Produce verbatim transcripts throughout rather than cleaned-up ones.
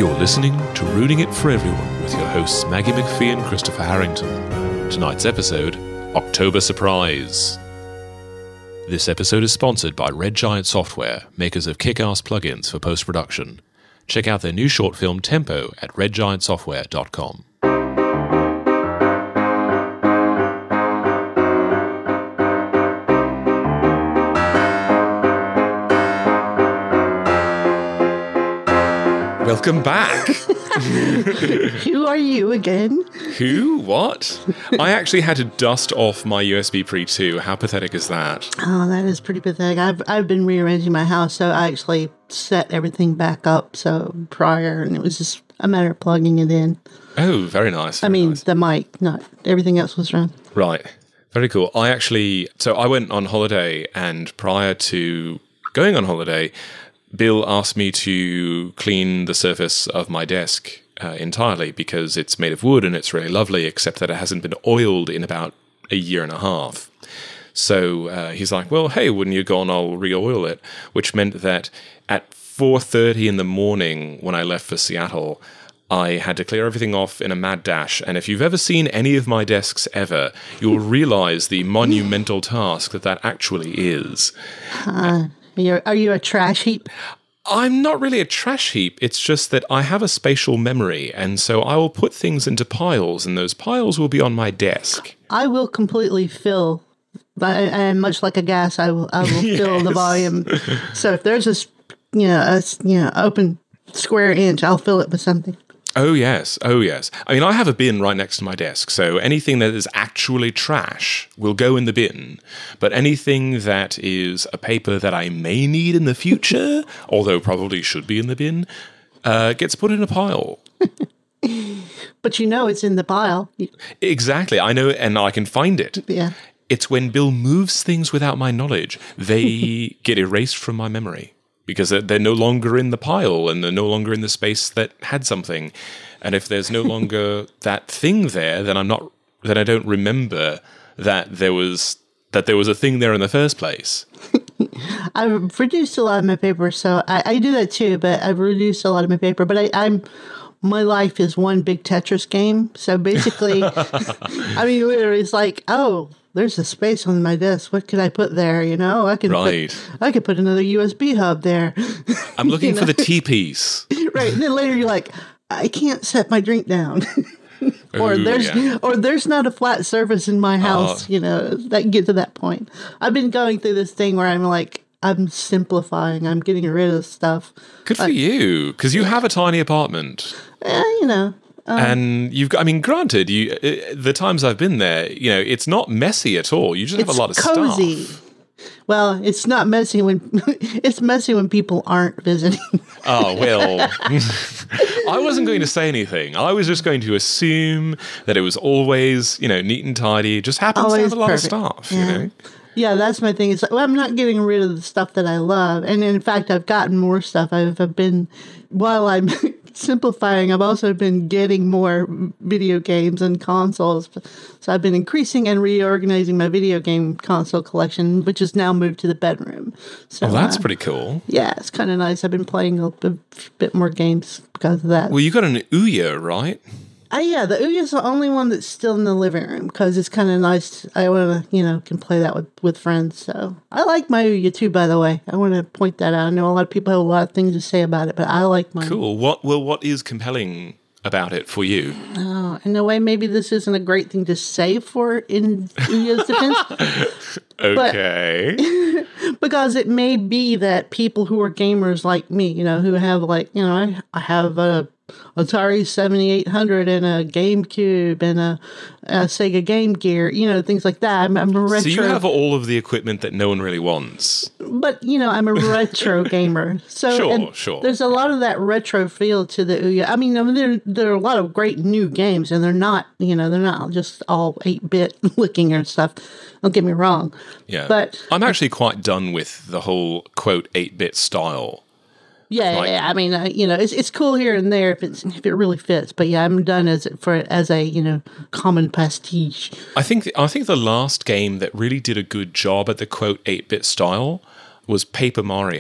You're listening to Ruining It for Everyone with your hosts Maggie McPhee and Christopher Harrington. Tonight's episode, October Surprise. This episode is sponsored by Red Giant Software, makers of kick-ass plugins for post-production. Check out their new short film Tempo at red giant software dot com. Welcome back. Who are you again? Who? What? I actually had to dust off my U S B Pre two. How pathetic is that? Oh, that is pretty pathetic. I've I've been rearranging my house, so I actually set everything back up so prior, and it was just a matter of plugging it in. Oh, very nice. Very I mean, nice. the mic, not everything else was wrong. Right. Very cool. I actually, so I went on holiday, and prior to going on holiday, Bill asked me to clean the surface of my desk uh, entirely because it's made of wood and it's really lovely, except that it hasn't been oiled in about a year and a half. So uh, he's like, well, hey, wouldn't you go and I'll re-oil it? Which meant that at four thirty in the morning when I left for Seattle, I had to clear everything off in a mad dash. And if you've ever seen any of my desks ever, you'll realize the monumental task that that actually is. Uh, you're, are you a trash heap? I'm not really a trash heap. It's just that I have a spatial memory, and so I will put things into piles, and those piles will be on my desk. I will completely fill, and much like a gas, I will I will Yes. fill the volume. So if there's a s- you know a s- you know open square inch, I'll fill it with something. Oh, yes. Oh, yes. I mean, I have a bin right next to my desk, so anything that is actually trash will go in the bin. But anything that is a paper that I may need in the future, although probably should be in the bin, uh, gets put in a pile. But you know it's in the pile. Exactly. I know, and I can find it. Yeah. It's when Bill moves things without my knowledge, they get erased from my memory. Because they're, they're no longer in the pile and they're no longer in the space that had something. And if there's no longer that thing there, then I'm not, then I don't remember that there was, that there was a thing there in the first place. I've reduced a lot of my paper, so I, I do that too, but I've reduced a lot of my paper. But I, I'm, my life is one big Tetris game. So basically, I mean, literally, it's like, oh, there's a space on my desk. What could I put there? You know, I could Right. put, I could put another U S B hub there. I'm looking You for know? the T-piece. Right. And then later you're like, I can't set my drink down. or Ooh, there's yeah. or there's not a flat surface in my house, Oh. you know, that get to that point. I've been going through this thing where I'm like, I'm simplifying. I'm getting rid of stuff. Good for you, because you have a tiny apartment. Eh, you know. Um, And you've got, I mean, granted, you uh, the times I've been there, you know, it's not messy at all. You just have it's a lot of cozy. stuff. Well, it's not messy when it's messy when people aren't visiting. Oh, well, I wasn't going to say anything. I was just going to assume that it was always, you know, neat and tidy. It just happens to Always have a lot perfect. of stuff, Yeah. you know? Yeah, that's my thing. It's like, well, I'm not getting rid of the stuff that I love. And in fact, I've gotten more stuff. I've, I've been, while I'm simplifying, I've also been getting more video games and consoles. So I've been increasing and reorganizing my video game console collection, which is now moved to the bedroom. So Well, that's uh, pretty cool. yeah, it's kind of nice. I've been playing a, a bit more games because of that. Well, you got an Ouya, right? Uh, yeah, the Ouya is the only one that's still in the living room because it's kind of nice. I want to, you know, can play that with, with friends. So I like my Ouya too, by the way. I want to point that out. I know a lot of people have a lot of things to say about it, but I like mine. Cool. What? Well, what is compelling about it for you? Oh, in a way, maybe this isn't a great thing to say for in Ouya's defense. Okay. Because it may be that people who are gamers like me, you know, who have like, you know, I, I have a Atari seventy-eight hundred and a GameCube and a, a Sega Game Gear, you know, things like that. I'm, I'm a retro. So you have all of the equipment that no one really wants. But, you know, I'm a retro gamer. So Sure, and sure. there's a lot of that retro feel to the Ouya. I mean, I mean there, there are a lot of great new games, and they're not, you know, they're not just all eight-bit looking and stuff. Don't get me wrong. Yeah. But I'm actually quite done with the whole, quote, eight-bit style. yeah, like- yeah, I mean, uh, you know, it's it's cool here and there if it's if it really fits. But yeah, I'm done as for as a you know common pastiche. I think I think the last game that really did a good job at the, quote, eight-bit style was Paper Mario.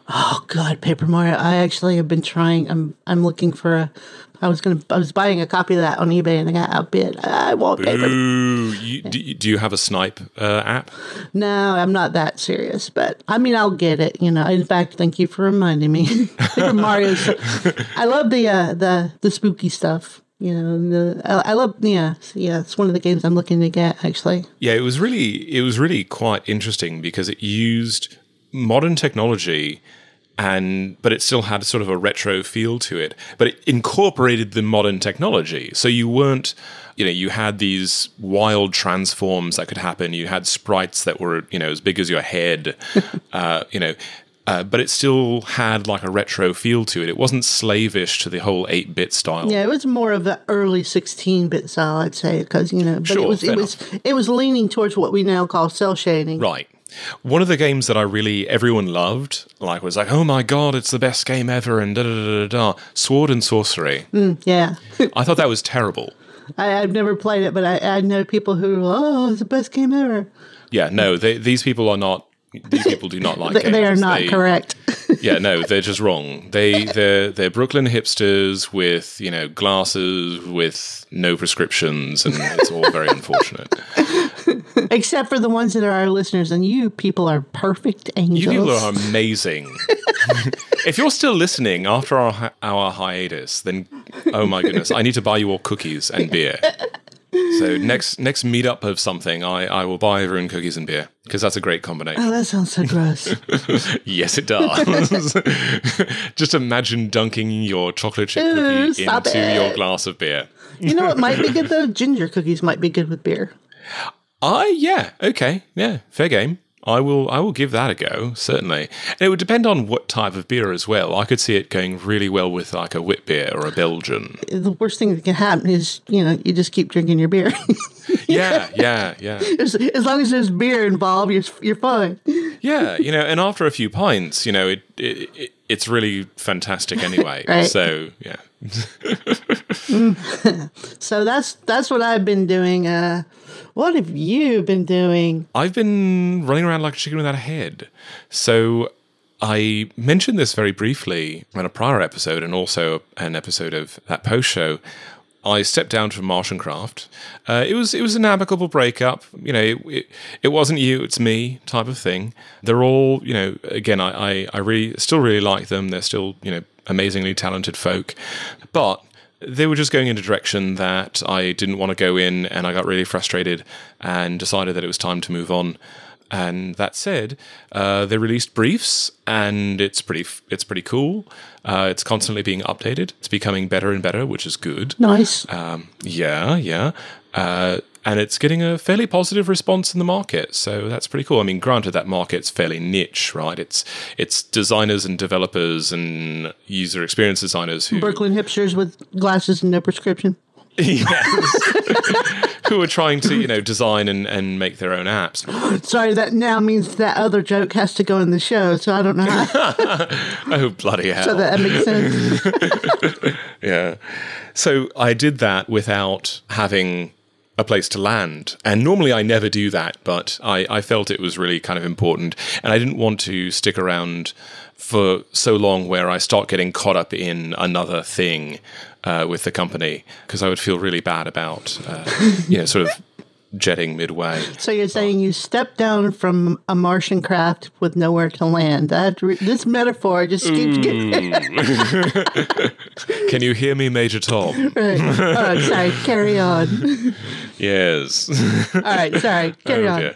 Oh God, Paper Mario! I actually have been trying. I'm I'm looking for a. I was gonna. I was buying a copy of that on eBay, and I got outbid. I want Paper. Ooh, you, do, you- do you have a Snipe uh, app? No, I'm not that serious, but I mean, I'll get it. You know. In fact, thank you for reminding me. Paper Mario. I love the uh, the the spooky stuff. You know, the, I, I love. Yeah, yeah. It's one of the games I'm looking to get. Actually. Yeah, it was really it was really quite interesting because it used modern technology, and but it still had sort of a retro feel to it, but it incorporated the modern technology. So you weren't, you know, you had these wild transforms that could happen. You had sprites that were, you know, as big as your head, uh, you know, uh, but it still had like a retro feel to it. It wasn't slavish to the whole eight-bit style. Yeah, it was more of the early sixteen-bit style, I'd say, because you know, but Sure, it was fair it was it was leaning towards what we now call cell shading. Right. One of the games that I really, everyone loved, like was like, oh my God, it's the best game ever, and da da da da da. Sword and Sorcery. Mm, yeah. I thought that was terrible. I, I've never played it, but I, I know people who, oh, it's the best game ever. Yeah, no, they, these people are not, these people do not like They, games. they are not They- correct. Yeah, no, they're just wrong. They, they're, they're Brooklyn hipsters with, you know, glasses with no prescriptions, and it's all very unfortunate. Except for the ones that are our listeners, and you people are perfect angels. You people are amazing. If you're still listening after our hi- our hiatus, then oh my goodness, I need to buy you all cookies and beer. So next next meetup of something, I, I will buy everyone cookies and beer because that's a great combination. Oh, that sounds so gross. Yes, it does. Just imagine dunking your chocolate chip Ooh, cookie stop into it. your glass of beer. You know what might be good though? Ginger cookies might be good with beer. I yeah okay yeah fair game. I will I will give that a go, certainly. And it would depend on what type of beer as well. I could see it going really well with like a wit beer or a Belgian. The worst thing that can happen is, you know, you just keep drinking your beer. Yeah, yeah, yeah. as, as long as there's beer involved, you're you're fine. Yeah, you know, and after a few pints, you know, it, it, it it's really fantastic anyway. Right. So, yeah. So that's that's what I've been doing. Uh, what have you been doing? I've been running around like a chicken without a head. So I mentioned this very briefly in a prior episode and also an episode of that post show. I stepped down from Martian Craft. Uh, it was it was an amicable breakup. You know, it, it, it wasn't you, it's me type of thing. They're all, you know, again, I, I, I really still really like them. They're still, you know, amazingly talented folk. But they were just going in a direction that I didn't want to go in, and I got really frustrated and decided that it was time to move on. And that said, uh, they released Briefs, and it's pretty it's pretty cool. Uh, it's constantly being updated. It's becoming better and better, which is good. Nice. Um, yeah, yeah. Uh, and it's getting a fairly positive response in the market, so that's pretty cool. I mean, granted, that market's fairly niche, right? It's it's designers and developers and user experience designers who Brooklyn hipsters with glasses and no prescription. yes, who are trying to, you know, design and, and make their own apps. Sorry, that now means that other joke has to go in the show, so I don't know how. Oh, bloody hell. So that makes sense. Yeah. So I did that without having a place to land. And normally I never do that, but I, I felt it was really kind of important. And I didn't want to stick around for so long where I start getting caught up in another thing uh, with the company, because I would feel really bad about, uh, you know, sort of jetting midway. So you're saying you stepped down from a Martian craft with nowhere to land. That re- this metaphor just keeps getting... Can you hear me, Major Tom? Right. Oh, sorry. Carry on. Yes. All right. Sorry. Carry Oh, on.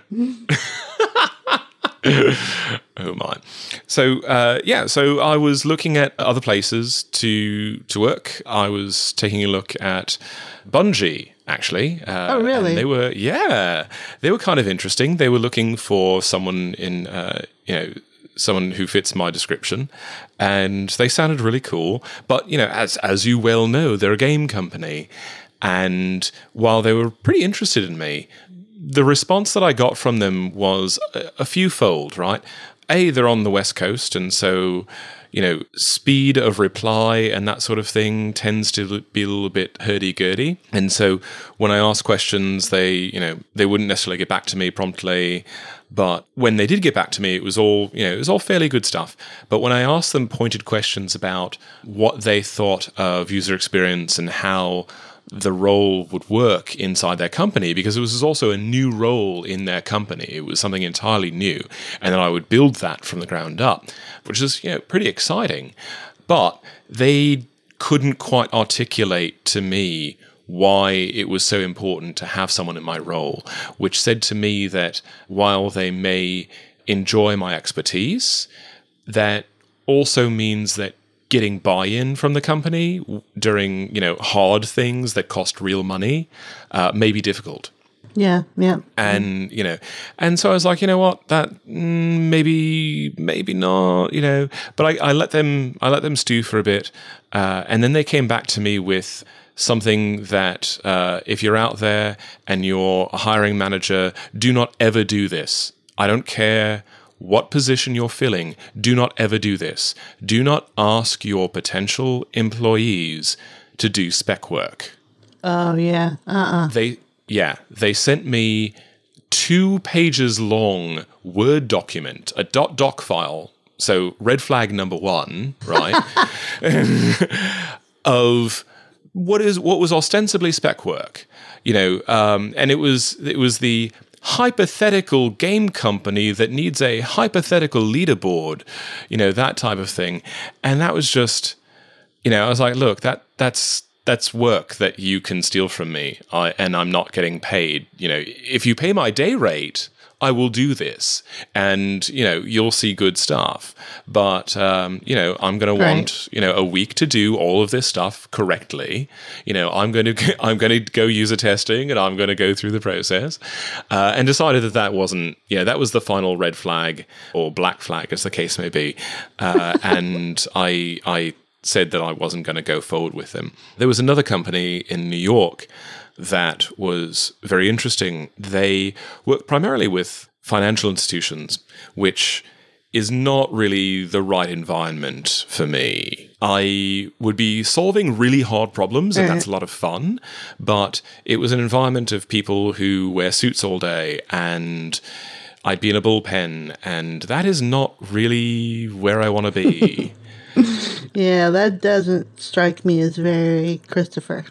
dear. Oh my! So uh, yeah, so I was looking at other places to to work. I was taking a look at Bungie, actually. Uh, Oh, really? and they were yeah, they were kind of interesting. They were looking for someone in uh, you know someone who fits my description, and they sounded really cool. But you know, as as you well know, they're a game company, and while they were pretty interested in me, the response that I got from them was a, a few-fold, right? A, they're on the West Coast, and so, you know, speed of reply and that sort of thing tends to be a little bit hurdy-gurdy. And so when I ask questions, they, you know, they wouldn't necessarily get back to me promptly. But when they did get back to me, it was all, you know, it was all fairly good stuff. But when I asked them pointed questions about what they thought of user experience and how the role would work inside their company, because it was also a new role in their company. It was something entirely new. And then I would build that from the ground up, which is, you know, pretty exciting. But they couldn't quite articulate to me why it was so important to have someone in my role, which said to me that while they may enjoy my expertise, that also means that getting buy-in from the company during, you know, hard things that cost real money uh, may be difficult. Yeah, yeah. And, you know, and so I was like, you know what, that mm, maybe, maybe not, you know, but I, I let them, I let them stew for a bit. Uh, and then they came back to me with something that uh, if you're out there and you're a hiring manager, do not ever do this. I don't care what position you're filling, do not ever do this. Do not ask your potential employees to do spec work. Oh, yeah. Uh-uh. They, yeah, they sent me two pages long Word document, a .doc file, so red flag number one, right, of what is what was ostensibly spec work, you know, um, and it was it was the hypothetical game company that needs a hypothetical leaderboard, you know, that type of thing. And that was just, you know, I was like, look, that that's that's work that you can steal from me, I, and I'm not getting paid. You know, if you pay my day rate, I will do this, and, you know, you'll see good stuff. But, um, you know, I'm going Right. to want, you know, a week to do all of this stuff correctly. You know, I'm going to, I'm going to go user testing, and I'm going to go through the process, uh, and decided that that wasn't, you know, that was the final red flag or black flag, as the case may be. Uh, and I, I said that I wasn't going to go forward with them. There was another company in New York that was very interesting. They work primarily with financial institutions, which is not really the right environment for me. I would be solving really hard problems, and that's a lot of fun, but it was an environment of people who wear suits all day, and I'd be in a bullpen, and that is not really where I want to be. Yeah, that doesn't strike me as very Christopher.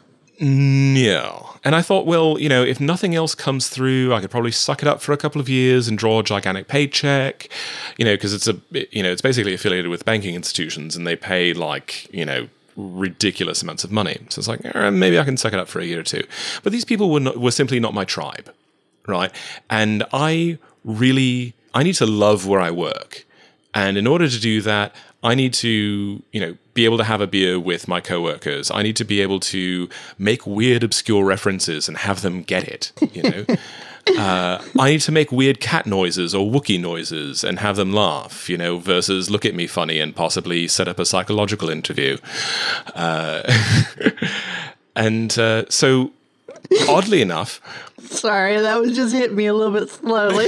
No. And I thought, well, you know, if nothing else comes through, I could probably suck it up for a couple of years and draw a gigantic paycheck, you know, because it's a, you know, it's basically affiliated with banking institutions, and they pay like, you know, ridiculous amounts of money. So it's like, eh, maybe I can suck it up for a year or two. But these people were not, were simply not my tribe, right? And I really, I need to love where I work. And in order to do that, I need to, you know, be able to have a beer with my coworkers. I need to be able to make weird, obscure references and have them get it, you know. uh, I need to make weird cat noises or Wookiee noises and have them laugh, you know, versus look at me funny and possibly set up a psychological interview. Uh, and uh, so, oddly enough... Sorry, that was just hit me a little bit slowly.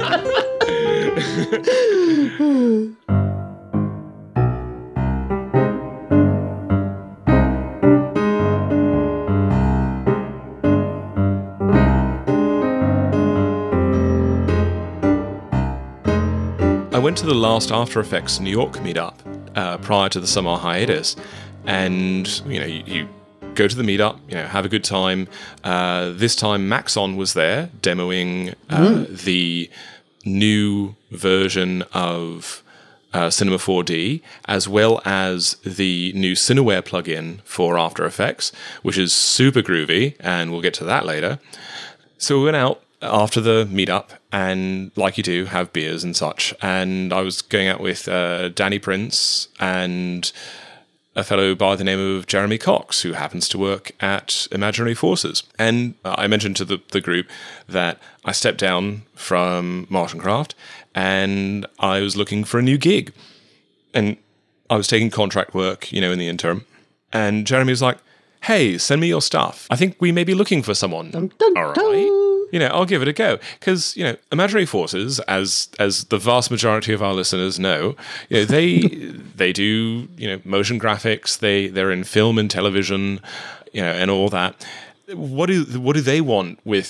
I went to the last After Effects New York meetup uh, prior to the summer hiatus, and, you know, you, you go to the meetup, you know, have a good time. Uh, this time Maxon was there demoing uh, mm. the new version of uh, Cinema four D, as well as the new Cineware plugin for After Effects, which is super groovy, and we'll get to that later. So we went out after the meetup, and like you do, have beers and such. And I was going out with uh, Danny Prince and a fellow by the name of Jeremy Cox, who happens to work at Imaginary Forces. And uh, I mentioned to the, the group that I stepped down from Martian Craft, and I was looking for a new gig. And I was taking contract work, you know, in the interim. And Jeremy was like, hey, send me your stuff. I think we may be looking for someone. Dun, dun, All right. dun. You know, I'll give it a go. Because, you know, Imaginary Forces, as as the vast majority of our listeners know, you know, they they do, you know, motion graphics, they, they're in film and television, you know, and all that. What do what do they want with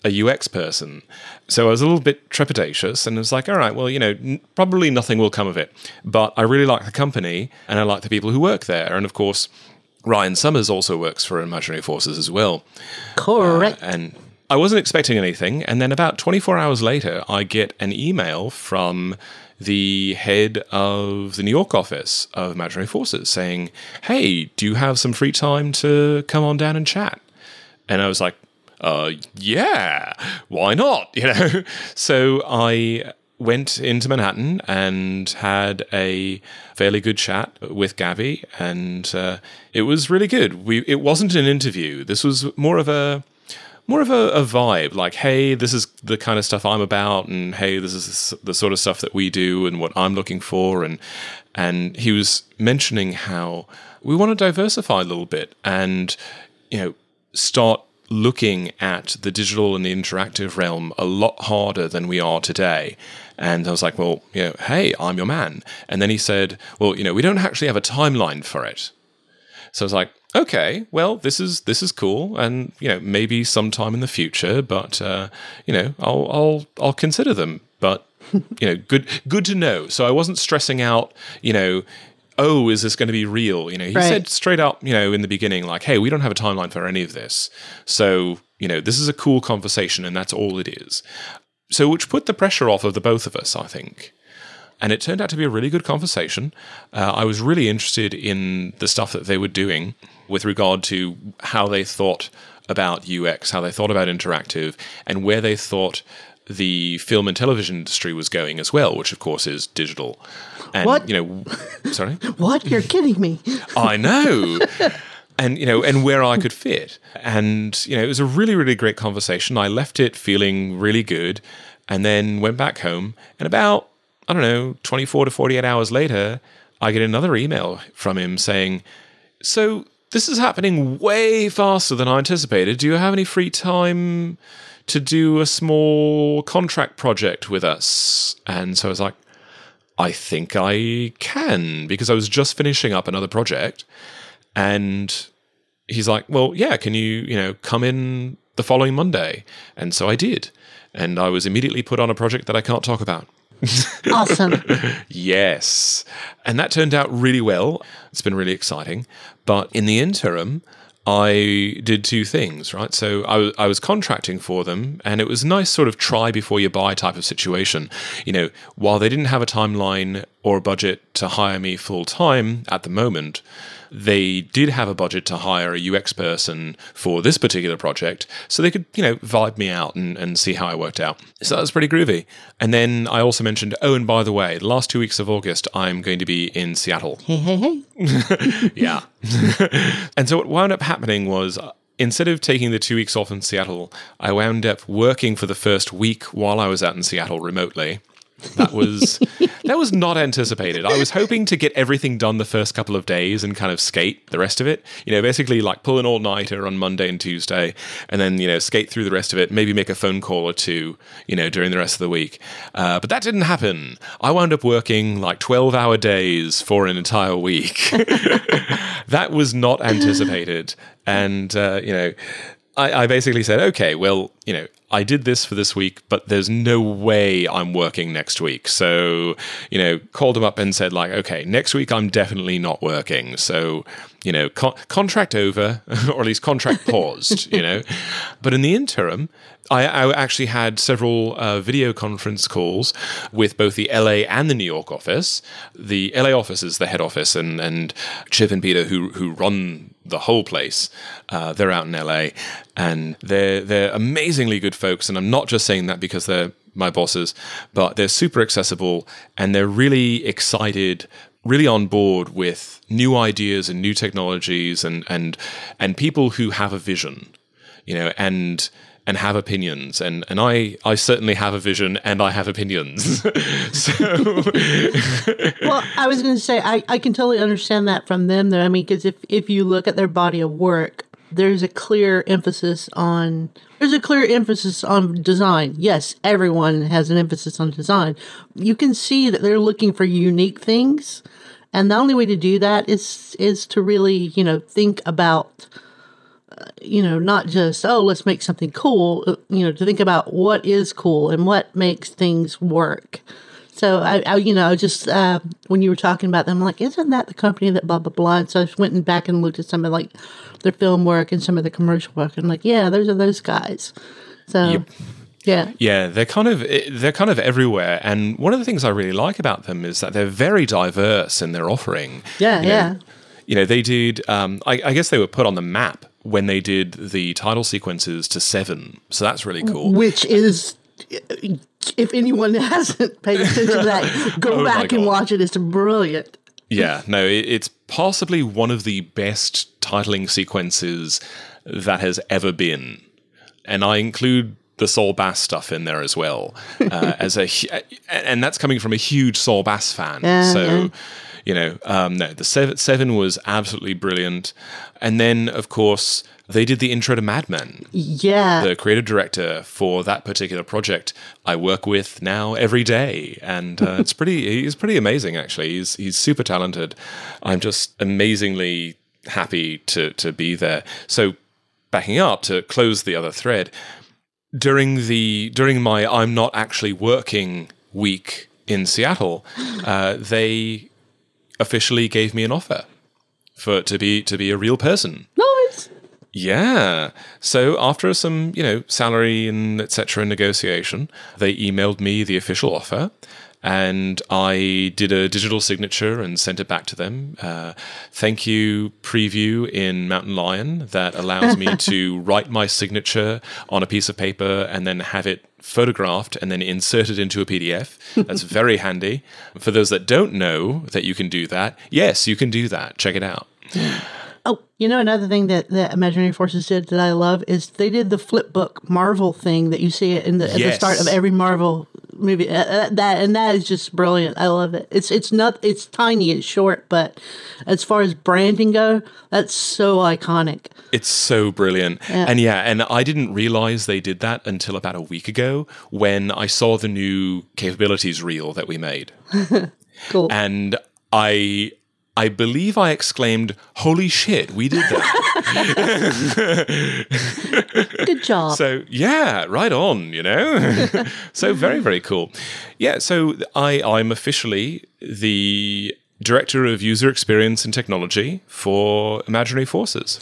a U X person. So I was a little bit trepidatious and was like, all right, well, you know, n- probably nothing will come of it. But I really like the company and I like the people who work there. And of course, Ryan Summers also works for Imaginary Forces as well. Correct. Uh, and I wasn't expecting anything. And then about twenty-four hours later, I get an email from the head of the New York office of Imaginary Forces saying, hey, do you have some free time to come on down and chat? And I was like, uh, yeah, why not? You know, so I went into Manhattan and had a fairly good chat with Gabby, and uh, it was really good. We it wasn't an interview. This was more of a more of a, a vibe, like, hey, this is the kind of stuff I'm about, and hey, this is the sort of stuff that we do, and what I'm looking for, and and he was mentioning how we want to diversify a little bit, and you know, start looking at the digital and the interactive realm a lot harder than we are today. And I was like, well, you know, hey, I'm your man. And then he said, well, you know, we don't actually have a timeline for it. So I was like, okay, well, this is this is cool, and you know, maybe sometime in the future, but uh, you know, I'll I'll I'll consider them. But you know, good good to know. So I wasn't stressing out, you know, oh, is this going to be real? You know, he right. said straight up, you know, in the beginning, like, hey, we don't have a timeline for any of this. So, you know, this is a cool conversation and that's all it is. So, which put the pressure off of the both of us, I think. And it turned out to be a really good conversation. Uh, I was really interested in the stuff that they were doing with regard to how they thought about U X, how they thought about interactive, and where they thought the film and television industry was going as well, which of course is digital. And, what? you know, sorry? What? You're kidding me. I know. And, you know, and where I could fit. And, you know, it was a really, really great conversation. I left it feeling really good and then went back home. And about, I don't know, twenty-four to forty-eight hours later, I get another email from him saying, so this is happening way faster than I anticipated. Do you have any free time to do a small contract project with us? And so I was like, I think I can, because I was just finishing up another project. And he's like, well, yeah, can you, you know, come in the following Monday? And so I did. And I was immediately put on a project that I can't talk about. Awesome. Yes. And that turned out really well. It's been really exciting. But in the interim, I did two things, right? So I, w- I was contracting for them, and it was a nice sort of try before you buy type of situation. You know, while they didn't have a timeline or a budget to hire me full time at the moment, they did have a budget to hire a U X person for this particular project, so they could, you know, vibe me out and, and see how I worked out. So that was pretty groovy. And then I also mentioned, oh, and by the way, the last two weeks of August, I'm going to be in Seattle. Hey, hey, hey. Yeah. And so what wound up happening was, instead of taking the two weeks off in Seattle, I wound up working for the first week while I was out in Seattle remotely. That was that was not anticipated. I was hoping to get everything done the first couple of days and kind of skate the rest of it. You know, basically like pull an all-nighter on Monday and Tuesday, and then, you know, skate through the rest of it, maybe make a phone call or two, you know, during the rest of the week. Uh, but that didn't happen. I wound up working like twelve-hour days for an entire week. That was not anticipated. And, uh, you know, I, I basically said, okay, well, you know, I did this for this week, but there's no way I'm working next week. So, you know, called them up and said, like, okay, next week I'm definitely not working. So, you know, con- contract over, or at least contract paused, you know. But in the interim, I, I actually had several uh, video conference calls with both the L A and the New York office. The L A office is the head office, and, and Chip and Peter, who who run the whole place, uh, they're out in L A, and they're they're amazingly good folks. And I'm not just saying that because they're my bosses, but they're super accessible, and they're really excited, really on board with new ideas and new technologies, and and and people who have a vision, you know, and and have opinions, and and I I certainly have a vision and I have opinions. So, well, I was going to say I, I can totally understand that from them. Though I mean, because if if you look at their body of work, there's a clear emphasis on there's a clear emphasis on design. Yes, everyone has an emphasis on design. You can see that they're looking for unique things, and the only way to do that is is to really, you know, think about you know, not just, oh, let's make something cool, uh, you know, to think about what is cool and what makes things work. So, I, I you know, just uh, when you were talking about them, I'm like, isn't that the company that blah, blah, blah? And so I just went and back and looked at some of like their film work and some of the commercial work. And I'm like, yeah, those are those guys. So, Yep. yeah. Yeah, they're kind of they're kind of everywhere, and one of the things I really like about them is that they're very diverse in their offering. Yeah, you know, yeah. You know, they did. Um, I, I guess they were put on the map when they did the title sequences to Seven, so that's really cool. Which is, if anyone hasn't paid attention to that, go Oh my back and God. watch it. It's brilliant. Yeah, no, it, it's possibly one of the best titling sequences that has ever been, and I include the Saul Bass stuff in there as well, uh, as a hu- and that's coming from a huge Saul Bass fan. Yeah, so, yeah. you know, um, no, the seven, seven was absolutely brilliant, and then of course they did the intro to Mad Men. Yeah. The creative director for that particular project I work with now every day, and uh, it's pretty. He's pretty amazing, actually. He's he's super talented. I'm just amazingly happy to to be there. So, backing up to close the other thread, during the during my I'm not actually working week in Seattle, uh, they officially gave me an offer for to be to be a real person. Nice. Yeah. So after some, you know, salary and et cetera negotiation, they emailed me the official offer, and I did a digital signature and sent it back to them. Uh, thank you preview in Mountain Lion that allows me to write my signature on a piece of paper and then have it photographed and then inserted into a P D F. That's very handy. For those that don't know that you can do that, yes, you can do that. Check it out. Oh, you know, another thing that, that Imaginary Forces did that I love is they did the flip book Marvel thing that you see it in the, at the Yes. start of every Marvel movie. Uh, uh, that and that is just brilliant. I love it. It's it's not it's tiny, it's short, but as far as branding go, that's so iconic. It's so brilliant. Yeah. And yeah, and I didn't realize they did that until about a week ago when I saw the new capabilities reel that we made. Cool. And I I believe I exclaimed, "Holy shit, we did that." Good job. So yeah, right on, you know. So very, very cool. Yeah, so I, I'm officially the Director of User Experience and Technology for Imaginary Forces.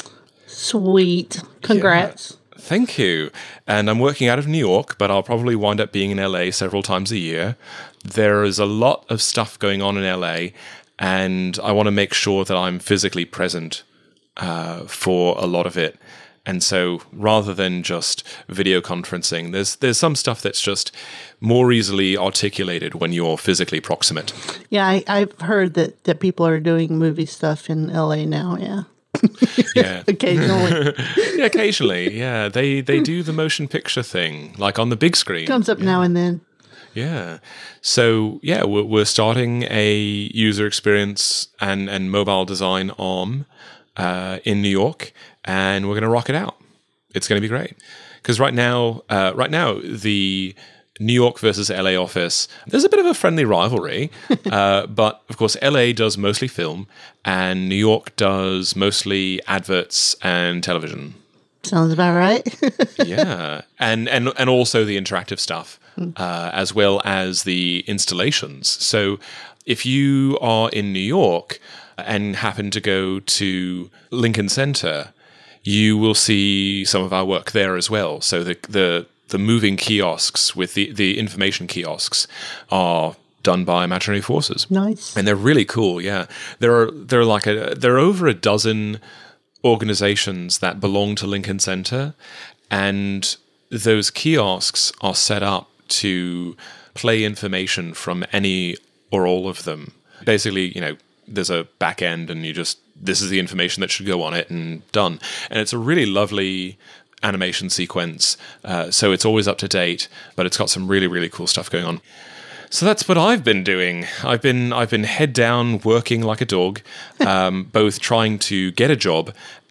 Sweet. Congrats. Thank you. And I'm working out of New York, but I'll probably wind up being in L A several times a year. There is a lot of stuff going on in L A, and I want to make sure that I'm physically present uh, for a lot of it. And so rather than just video conferencing, there's there's some stuff that's just more easily articulated when you're physically proximate. Yeah, I, I've heard that, that people are doing movie stuff in L A now, yeah. Yeah. Occasionally. Yeah, occasionally. Yeah, they, they do the motion picture thing, like on the big screen. Comes up now and then. Yeah. So, yeah, we're, we're starting a user experience and, and mobile design arm uh, in New York, and we're going to rock it out. It's going to be great. Because right now, uh, right now, the New York versus L A office, there's a bit of a friendly rivalry. uh, but, of course, L A does mostly film, and New York does mostly adverts and television. Sounds about right. Yeah, and and and also the interactive stuff, uh, as well as the installations. So, if you are in New York and happen to go to Lincoln Center, you will see some of our work there as well. So the the the moving kiosks with the the information kiosks are done by Imaginary Forces. Nice. And they're really cool. Yeah, there are there are like a there are over a dozen organizations that belong to Lincoln Center, and those kiosks are set up to play information from any or all of them. Basically, you know, there's a back end and you just, this is the information that should go on it and done. And it's a really lovely animation sequence. Uh, so it's always up to date, but it's got some really, really cool stuff going on. So that's what I've been doing. I've been I've been head down working like a dog, um, both trying to get a job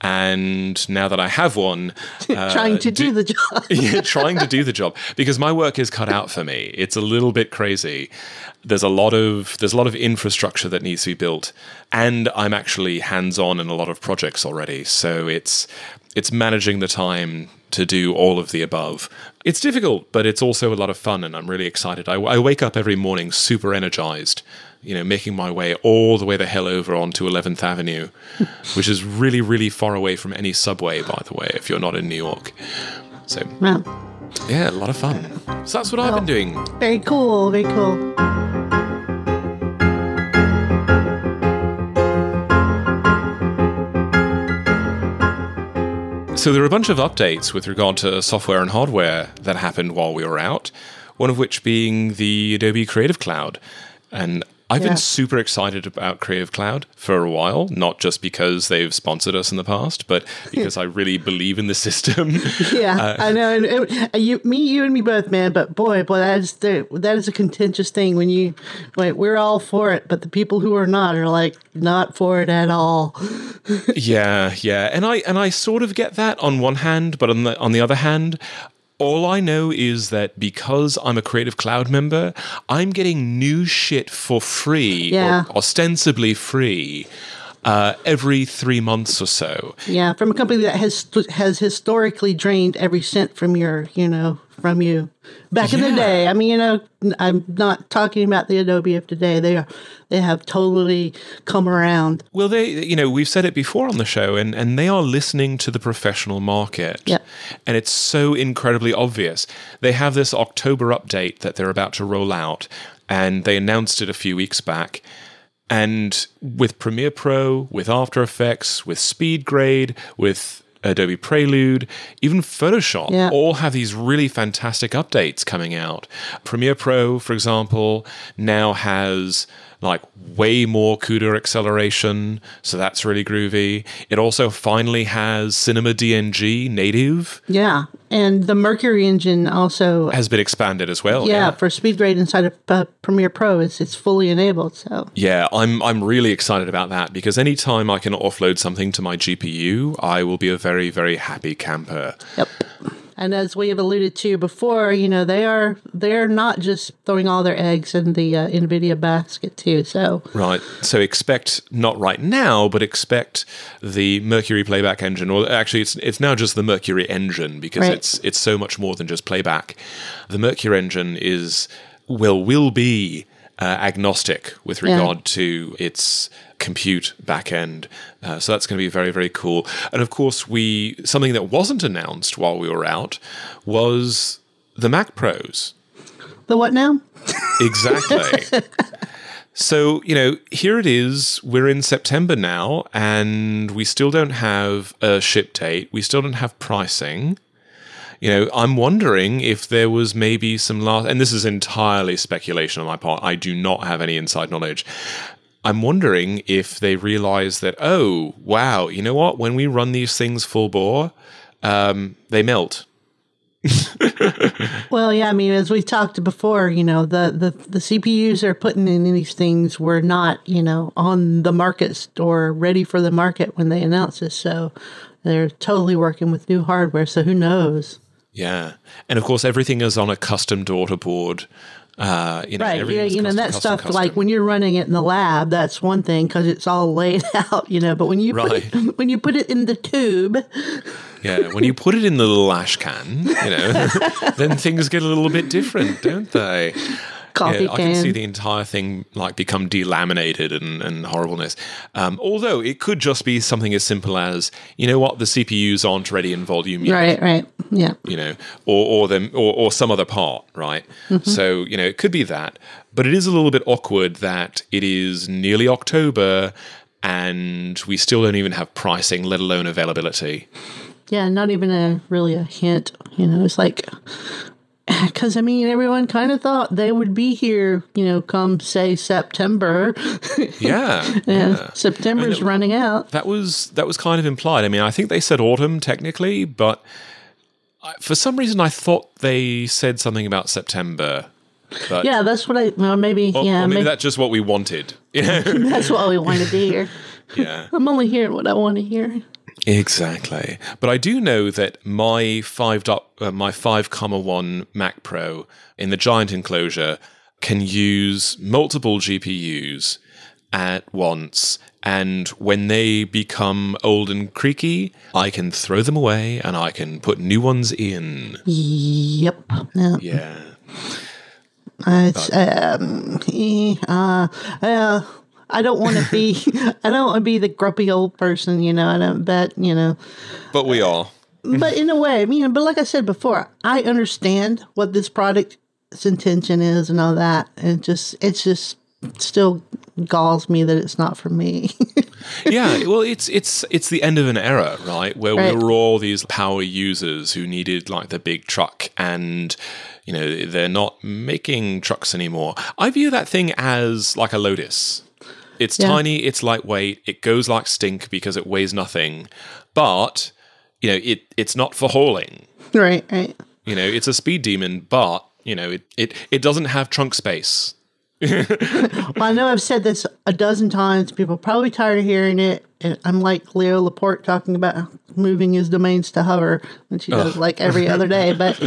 and now that I have one, uh, trying to do, do the job. Yeah, trying to do the job because my work is cut out for me. It's a little bit crazy. There's a lot of there's a lot of infrastructure that needs to be built, and I'm actually hands-on in a lot of projects already. So it's it's managing the time to do all of the above. It's difficult, but it's also a lot of fun, and I'm really excited. I, I wake up every morning super energized, you know, making my way all the way the hell over onto eleventh Avenue, which is really, really far away from any subway, by the way, if you're not in New York. So, Wow. yeah, a lot of fun. So that's what I've been doing. Very cool. Very cool. So there are a bunch of updates with regard to software and hardware that happened while we were out, one of which being the Adobe Creative Cloud. And I've Yeah. been super excited about Creative Cloud for a while, not just because they've sponsored us in the past, but because I really believe in the system. Yeah, Uh, I know. And it, you, me, you, and me both, man. But boy, boy, that is the, that is a contentious thing when you, like, we're all for it, but the people who are not are like not for it at all. Yeah, yeah, and I and I sort of get that on one hand, but on the on the other hand, all I know is that because I'm a Creative Cloud member, I'm getting new shit for free, Yeah. or ostensibly free, uh, every three months or so. Yeah, from a company that has has historically drained every cent from your, you know, from you. Back in the Yeah. day, I mean, you know, I'm not talking about the Adobe of today. They are, they have totally come around. Well, they, you know, we've said it before on the show, and, and they are listening to the professional market. Yep. And it's so incredibly obvious. They have this October update that they're about to roll out, and they announced it a few weeks back. And with Premiere Pro, with After Effects, with SpeedGrade, with Adobe Prelude, even Photoshop, Yeah. all have these really fantastic updates coming out. Premiere Pro, for example, now has like way more CUDA acceleration, so that's really groovy. It also finally has Cinema D N G native, Yeah, and the Mercury engine also. has been expanded as well. Yeah, Yeah. for SpeedGrade inside of uh, Premiere Pro, it's it's fully enabled. So Yeah, I'm I'm really excited about that because anytime I can offload something to my G P U, I will be a very, very happy camper. yep. And as we have alluded to before, you know, they are they're not just throwing all their eggs in the uh, NVIDIA basket too. So Right. So expect, not right now, but expect the Mercury playback engine, or actually it's it's now just the Mercury engine because Right. it's it's so much more than just playback. The Mercury engine is will will be uh, agnostic with Yeah. regard to its compute backend. Uh, so that's going to be very, very cool. And of course, we something that wasn't announced while we were out was the Mac Pros. the what now? Exactly. So, you know, here it is. We're in September now, and we still don't have a ship date. We still don't have pricing. You know, I'm wondering if there was maybe some last, and this is entirely speculation on my part. I do not have any inside knowledge. I'm wondering if they realize that, oh, wow, you know what? When we run these things full bore, um, they melt. Well, yeah, I mean, as we talked before, you know, the, the, the C P Us they're putting in these things were not, you know, on the market or ready for the market when they announced this. So they're totally working with new hardware. So who knows? Yeah. And of course, everything is on a custom daughter board. Uh, you know, Right. Yeah, everything's you know, custom, that custom, stuff, custom. like when you're running it in the lab, that's one thing because it's all laid out, you know, but when you, Right. put it, when you put it in the tube, Yeah, when you put it in the little ash can, you know, then things get a little bit different, don't they? coffee Yeah, I can. can see the entire thing like become delaminated and, and horribleness. Um, although it could just be something as simple as, you know what, the C P Us aren't ready in volume yet. Right, right. Yeah. You know, or or them or, or some other part, right? Mm-hmm. So, you know, it could be that. But it is a little bit awkward that it is nearly October and we still don't even have pricing, let alone availability. Yeah, not even a really a hint. You know, it's like, because I mean, everyone kind of thought they would be here, you know, come say September. Yeah. and yeah. September's And it- running out. That was that was kind of implied. I mean, I think they said autumn technically, but I, for some reason I thought they said something about September. But Yeah, that's what I. Well, maybe. or, yeah, or maybe maybe that's just what we wanted. You know? that's what we want to hear. Yeah. I'm only hearing what I want to hear. Exactly. But I do know that my five dot, uh, my five comma one Mac Pro in the giant enclosure can use multiple G P Us at once. And when they become old and creaky, I can throw them away and I can put new ones in. Yep. Yeah. Yeah. Uh, it's, um, eh, uh, uh, I don't want to be, I don't want to be the grumpy old person, you know, I don't bet, you know. But we are. But in a way, I mean, but like I said before, I understand what this product's intention is and all that. And it just, it's just still galls me that it's not for me. Yeah, well, it's it's it's the end of an era, right? Where Right. we were all these power users who needed like the big truck, and you know they're not making trucks anymore. I view that thing as like a Lotus. It's Yeah. tiny, it's lightweight, it goes like stink because it weighs nothing, but you know it it's not for hauling. Right, right. You know, it's a speed demon, but you know it it it doesn't have trunk space. Well, I know I've said this a dozen times. People are probably tired of hearing it. And I'm like Leo Laporte talking about moving his domains to hover, which he does like every other day. But,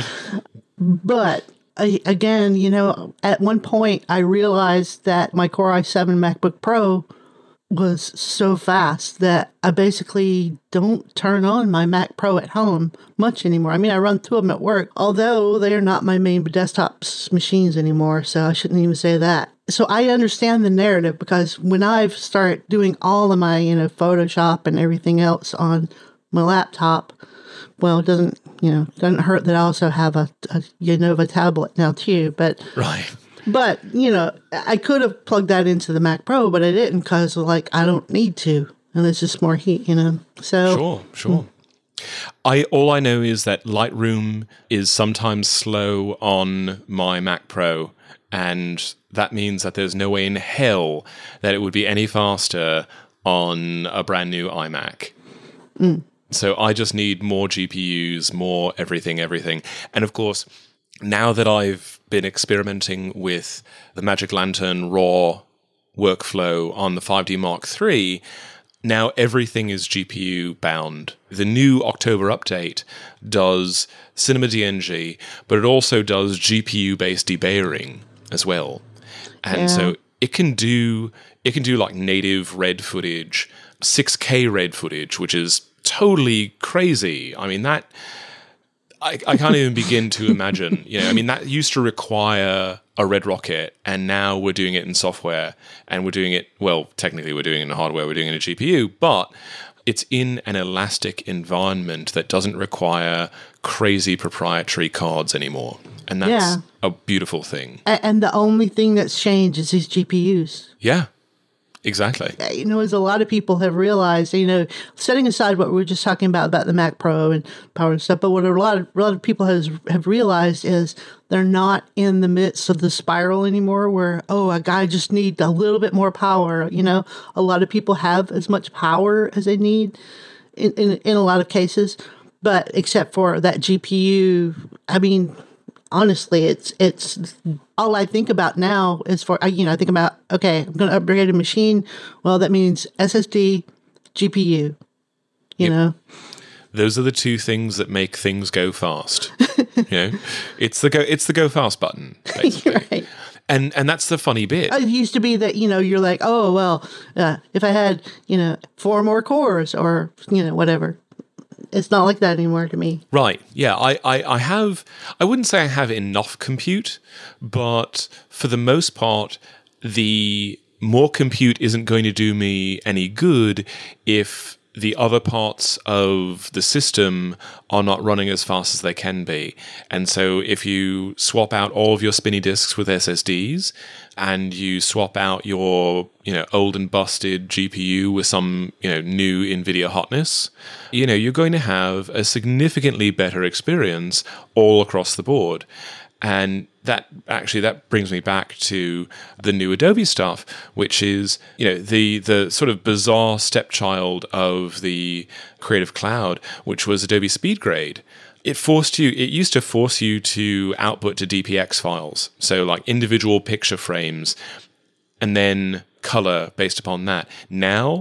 but I, again, you know, at one point I realized that my Core i seven MacBook Pro was so fast that I basically don't turn on my Mac Pro at home much anymore. I mean, I run two of them at work, although they are not my main desktop s- machines anymore, so I shouldn't even say that. So I understand the narrative, because when I've started doing all of my, you know, Photoshop and everything else on my laptop, well, it doesn't, you know, doesn't hurt that I also have a, a Lenovo tablet now too, but Right. But, you know, I could have plugged that into the Mac Pro, but I didn't, because, like, I don't need to. And it's just more heat, you know? So, Sure, sure. I all I know is that Lightroom is sometimes slow on my Mac Pro, and that means that there's no way in hell that it would be any faster on a brand new iMac. Mm. So I just need more G P Us, more everything, everything. And of course, now that I've been experimenting with the Magic Lantern RAW workflow on the five D Mark three, now everything is G P U bound. The new October update does Cinema D N G, but it also does G P U-based debayering as well. And Yeah. so it can do it can do like native red footage, six K red footage, which is totally crazy. I mean, that I, I can't even begin to imagine. You know, I mean, that used to require a red rocket, and now we're doing it in software, and we're doing it, well, technically we're doing it in hardware, we're doing it in a G P U, but it's in an elastic environment that doesn't require crazy proprietary cards anymore. And that's Yeah. a beautiful thing. a- and the only thing that's changed is these G P Us. Yeah, exactly. You know, as a lot of people have realized, you know, setting aside what we were just talking about, about the Mac Pro and power and stuff, but what a lot of, a lot of people has, have realized is they're not in the midst of the spiral anymore where, oh, a guy just needs a little bit more power. You know, a lot of people have as much power as they need in, in, in a lot of cases, but except for that G P U, I mean, honestly, it's it's all I think about now is for, you know, I think about, okay, I'm going to upgrade a machine. Well, that means S S D, G P U, you Yep. know. Those are the two things that make things go fast. You know, it's the go it's the go fast button, basically. Right. And and that's the funny bit. It used to be that, you know, you're like, oh, well, uh, if I had, you know, four more cores or, you know, whatever. It's not like that anymore to me. Right. Yeah. I, I, I have, I wouldn't say I have enough compute, but for the most part, the more compute isn't going to do me any good if the other parts of the system are not running as fast as they can be. And so if you swap out all of your spinny disks with S S Ds and you swap out your, you know, old and busted G P U with some, you know, new NVIDIA hotness, you know, you're going to have a significantly better experience all across the board. And that actually, that brings me back to the new Adobe stuff, which is, you know, the the sort of bizarre stepchild of the Creative Cloud, which was Adobe SpeedGrade. It forced you, it used to force you to output to D P X files. So like individual picture frames and then color based upon that. Now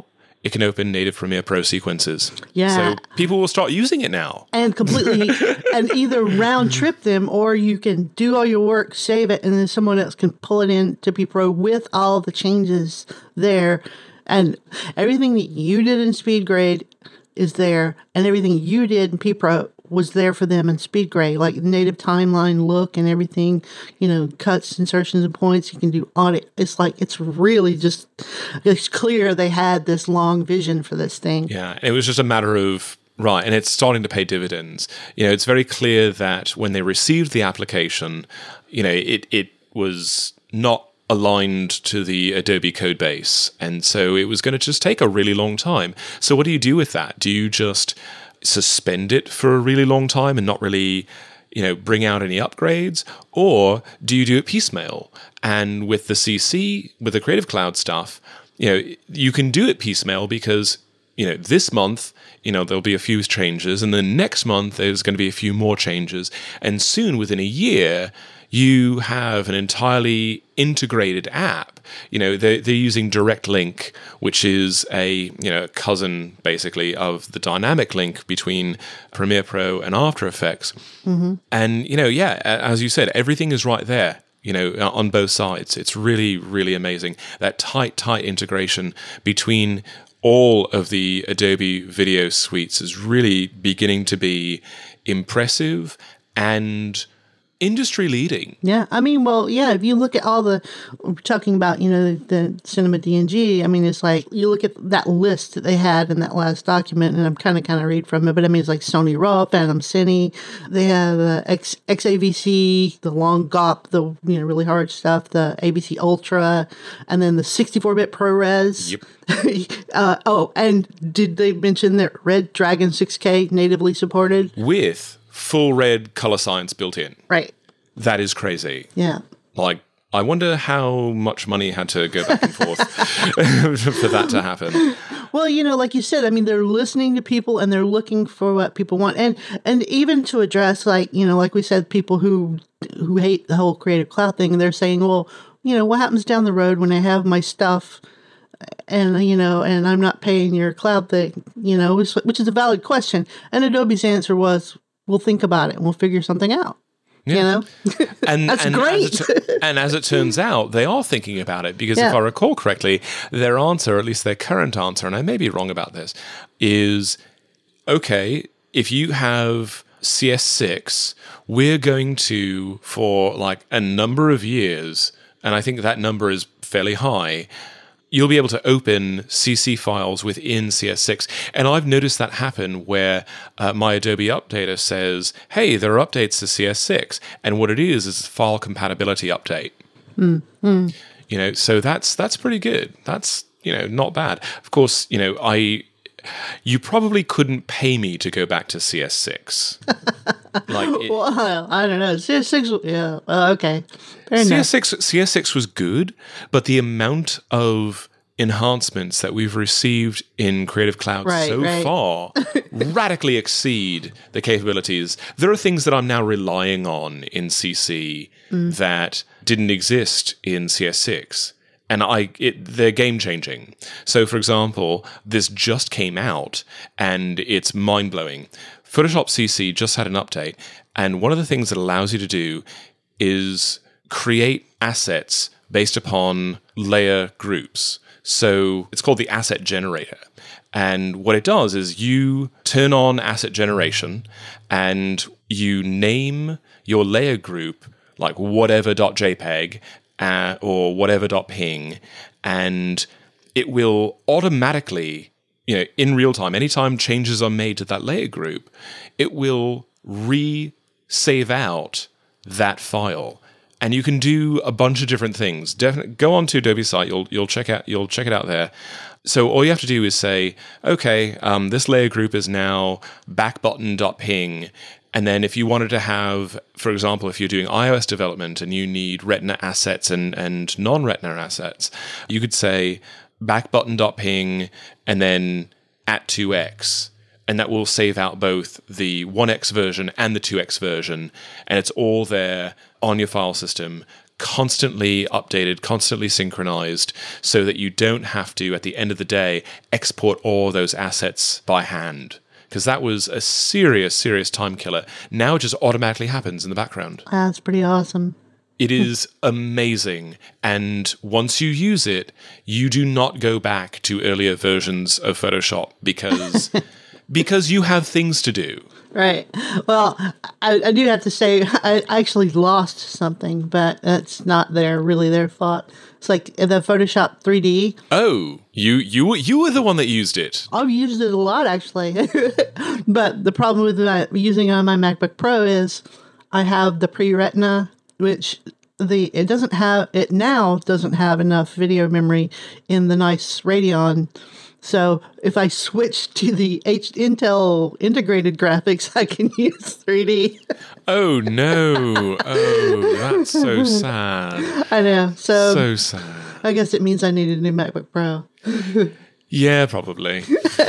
it can open native Premiere Pro sequences. Yeah. So people will start using it now. And completely, and either round trip them, or you can do all your work, save it, and then someone else can pull it in to P Pro with all the changes there. And everything that you did in SpeedGrade is there, and everything you did in P Pro was there for them in SpeedGrade, like native timeline look and everything, you know, cuts, insertions, and points. You can do audit. It's like, it's really just, it's clear they had this long vision for this thing. Yeah, it was just a matter of, right, and it's starting to pay dividends. You know, it's very clear that when they received the application, you know, it, it was not aligned to the Adobe code base. And so it was going to just take a really long time. So what do you do with that? Do you just suspend it for a really long time and not really, you know, bring out any upgrades? Or do you do it piecemeal? And with the C C, with the Creative Cloud stuff, you know, you can do it piecemeal because, you know, this month, you know, there'll be a few changes, and then next month there's going to be a few more changes. And soon, within a year, you have an entirely integrated app. You know, they're, they're using Direct Link, which is a, you know, cousin, basically, of the dynamic link between Premiere Pro and After Effects. Mm-hmm. And, you know, yeah, as you said, everything is right there, you know, on both sides. It's really, really amazing. That tight, tight integration between all of the Adobe video suites is really beginning to be impressive and industry leading. Yeah, I mean, well, yeah, if you look at all the, we're talking about, you know, the Cinema D N G, I mean, it's like, you look at that list that they had in that last document, and I'm kind of kind of read from it, but I mean, it's like Sony RAW, Phantom Cine, they have uh, X, XAVC, the long G O P, the, you know, really hard stuff, the A V C Ultra, and then the sixty-four bit ProRes. Yep. uh, oh, and did they mention that Red Dragon six K natively supported? With full red color science built in. Right. That is crazy. Yeah. Like, I wonder how much money had to go back and forth for that to happen. Well, you know, like you said, I mean, they're listening to people and they're looking for what people want. And and even to address, like, you know, like we said, people who who hate the whole Creative Cloud thing, and they're saying, well, you know, what happens down the road when I have my stuff and, you know, and I'm not paying your cloud thing, you know, which, which is a valid question. And Adobe's answer was, we'll think about it and we'll figure something out. Yeah. You know, and that's and great. As it, and as it turns out, they are thinking about it because yeah. if I recall correctly, their answer, at least their current answer, and I may be wrong about this, is okay, if you have C S six, we're going to, for like a number of years, and I think that number is fairly high, you'll be able to open C C files within C S six. And I've noticed that happen where uh, my Adobe Updater says, hey, there are updates to C S six. And what it is is a file compatibility update. Mm, mm. You know, so that's that's pretty good. That's, you know, not bad. Of course, you know, I you probably couldn't pay me to go back to C S six. Like it, well, I don't know. C S six, yeah, uh, okay. Fair C S enough. six, C S six was good, but the amount of enhancements that we've received in Creative Cloud right, so right. far radically exceed the capabilities. There are things that I'm now relying on in C C mm. that didn't exist in C S six. And I, it, they're game changing. So, for example, this just came out, and it's mind blowing. Photoshop C C just had an update, and one of the things it allows you to do is create assets based upon layer groups. So it's called the asset generator. And what it does is you turn on asset generation, and you name your layer group like whatever.jpg, Uh, or whatever.ping, and it will automatically, you know, in real time, anytime changes are made to that layer group, it will re-save out that file. And you can do a bunch of different things. Definitely go onto Adobe's site, you'll you'll check out you'll check it out there. So all you have to do is say, okay, um, this layer group is now backbutton.ping. And then if you wanted to have, for example, if you're doing iOS development and you need Retina assets and, and non-Retina assets, you could say backbutton.ping and then at two x. And that will save out both the one x version and the two x version. And it's all there on your file system, constantly updated, constantly synchronized, so that you don't have to, at the end of the day, export all those assets by hand. Because that was a serious, serious time killer. Now it just automatically happens in the background. That's pretty awesome. It is amazing. And once you use it, you do not go back to earlier versions of Photoshop because because you have things to do. Right. Well, I, I do have to say, I actually lost something, but that's not their really their fault. It's like the Photoshop three D. Oh, you you you were the one that used it. I've used it a lot, actually. But the problem with that, using it on my MacBook Pro is I have the pre-Retina, which the it doesn't have it now doesn't have enough video memory in the nice Radeon. So if I switch to the H- Intel integrated graphics, I can use three D. Oh, no. Oh, that's so sad. I know. So, So sad. I guess it means I need a new MacBook Pro. Yeah, probably.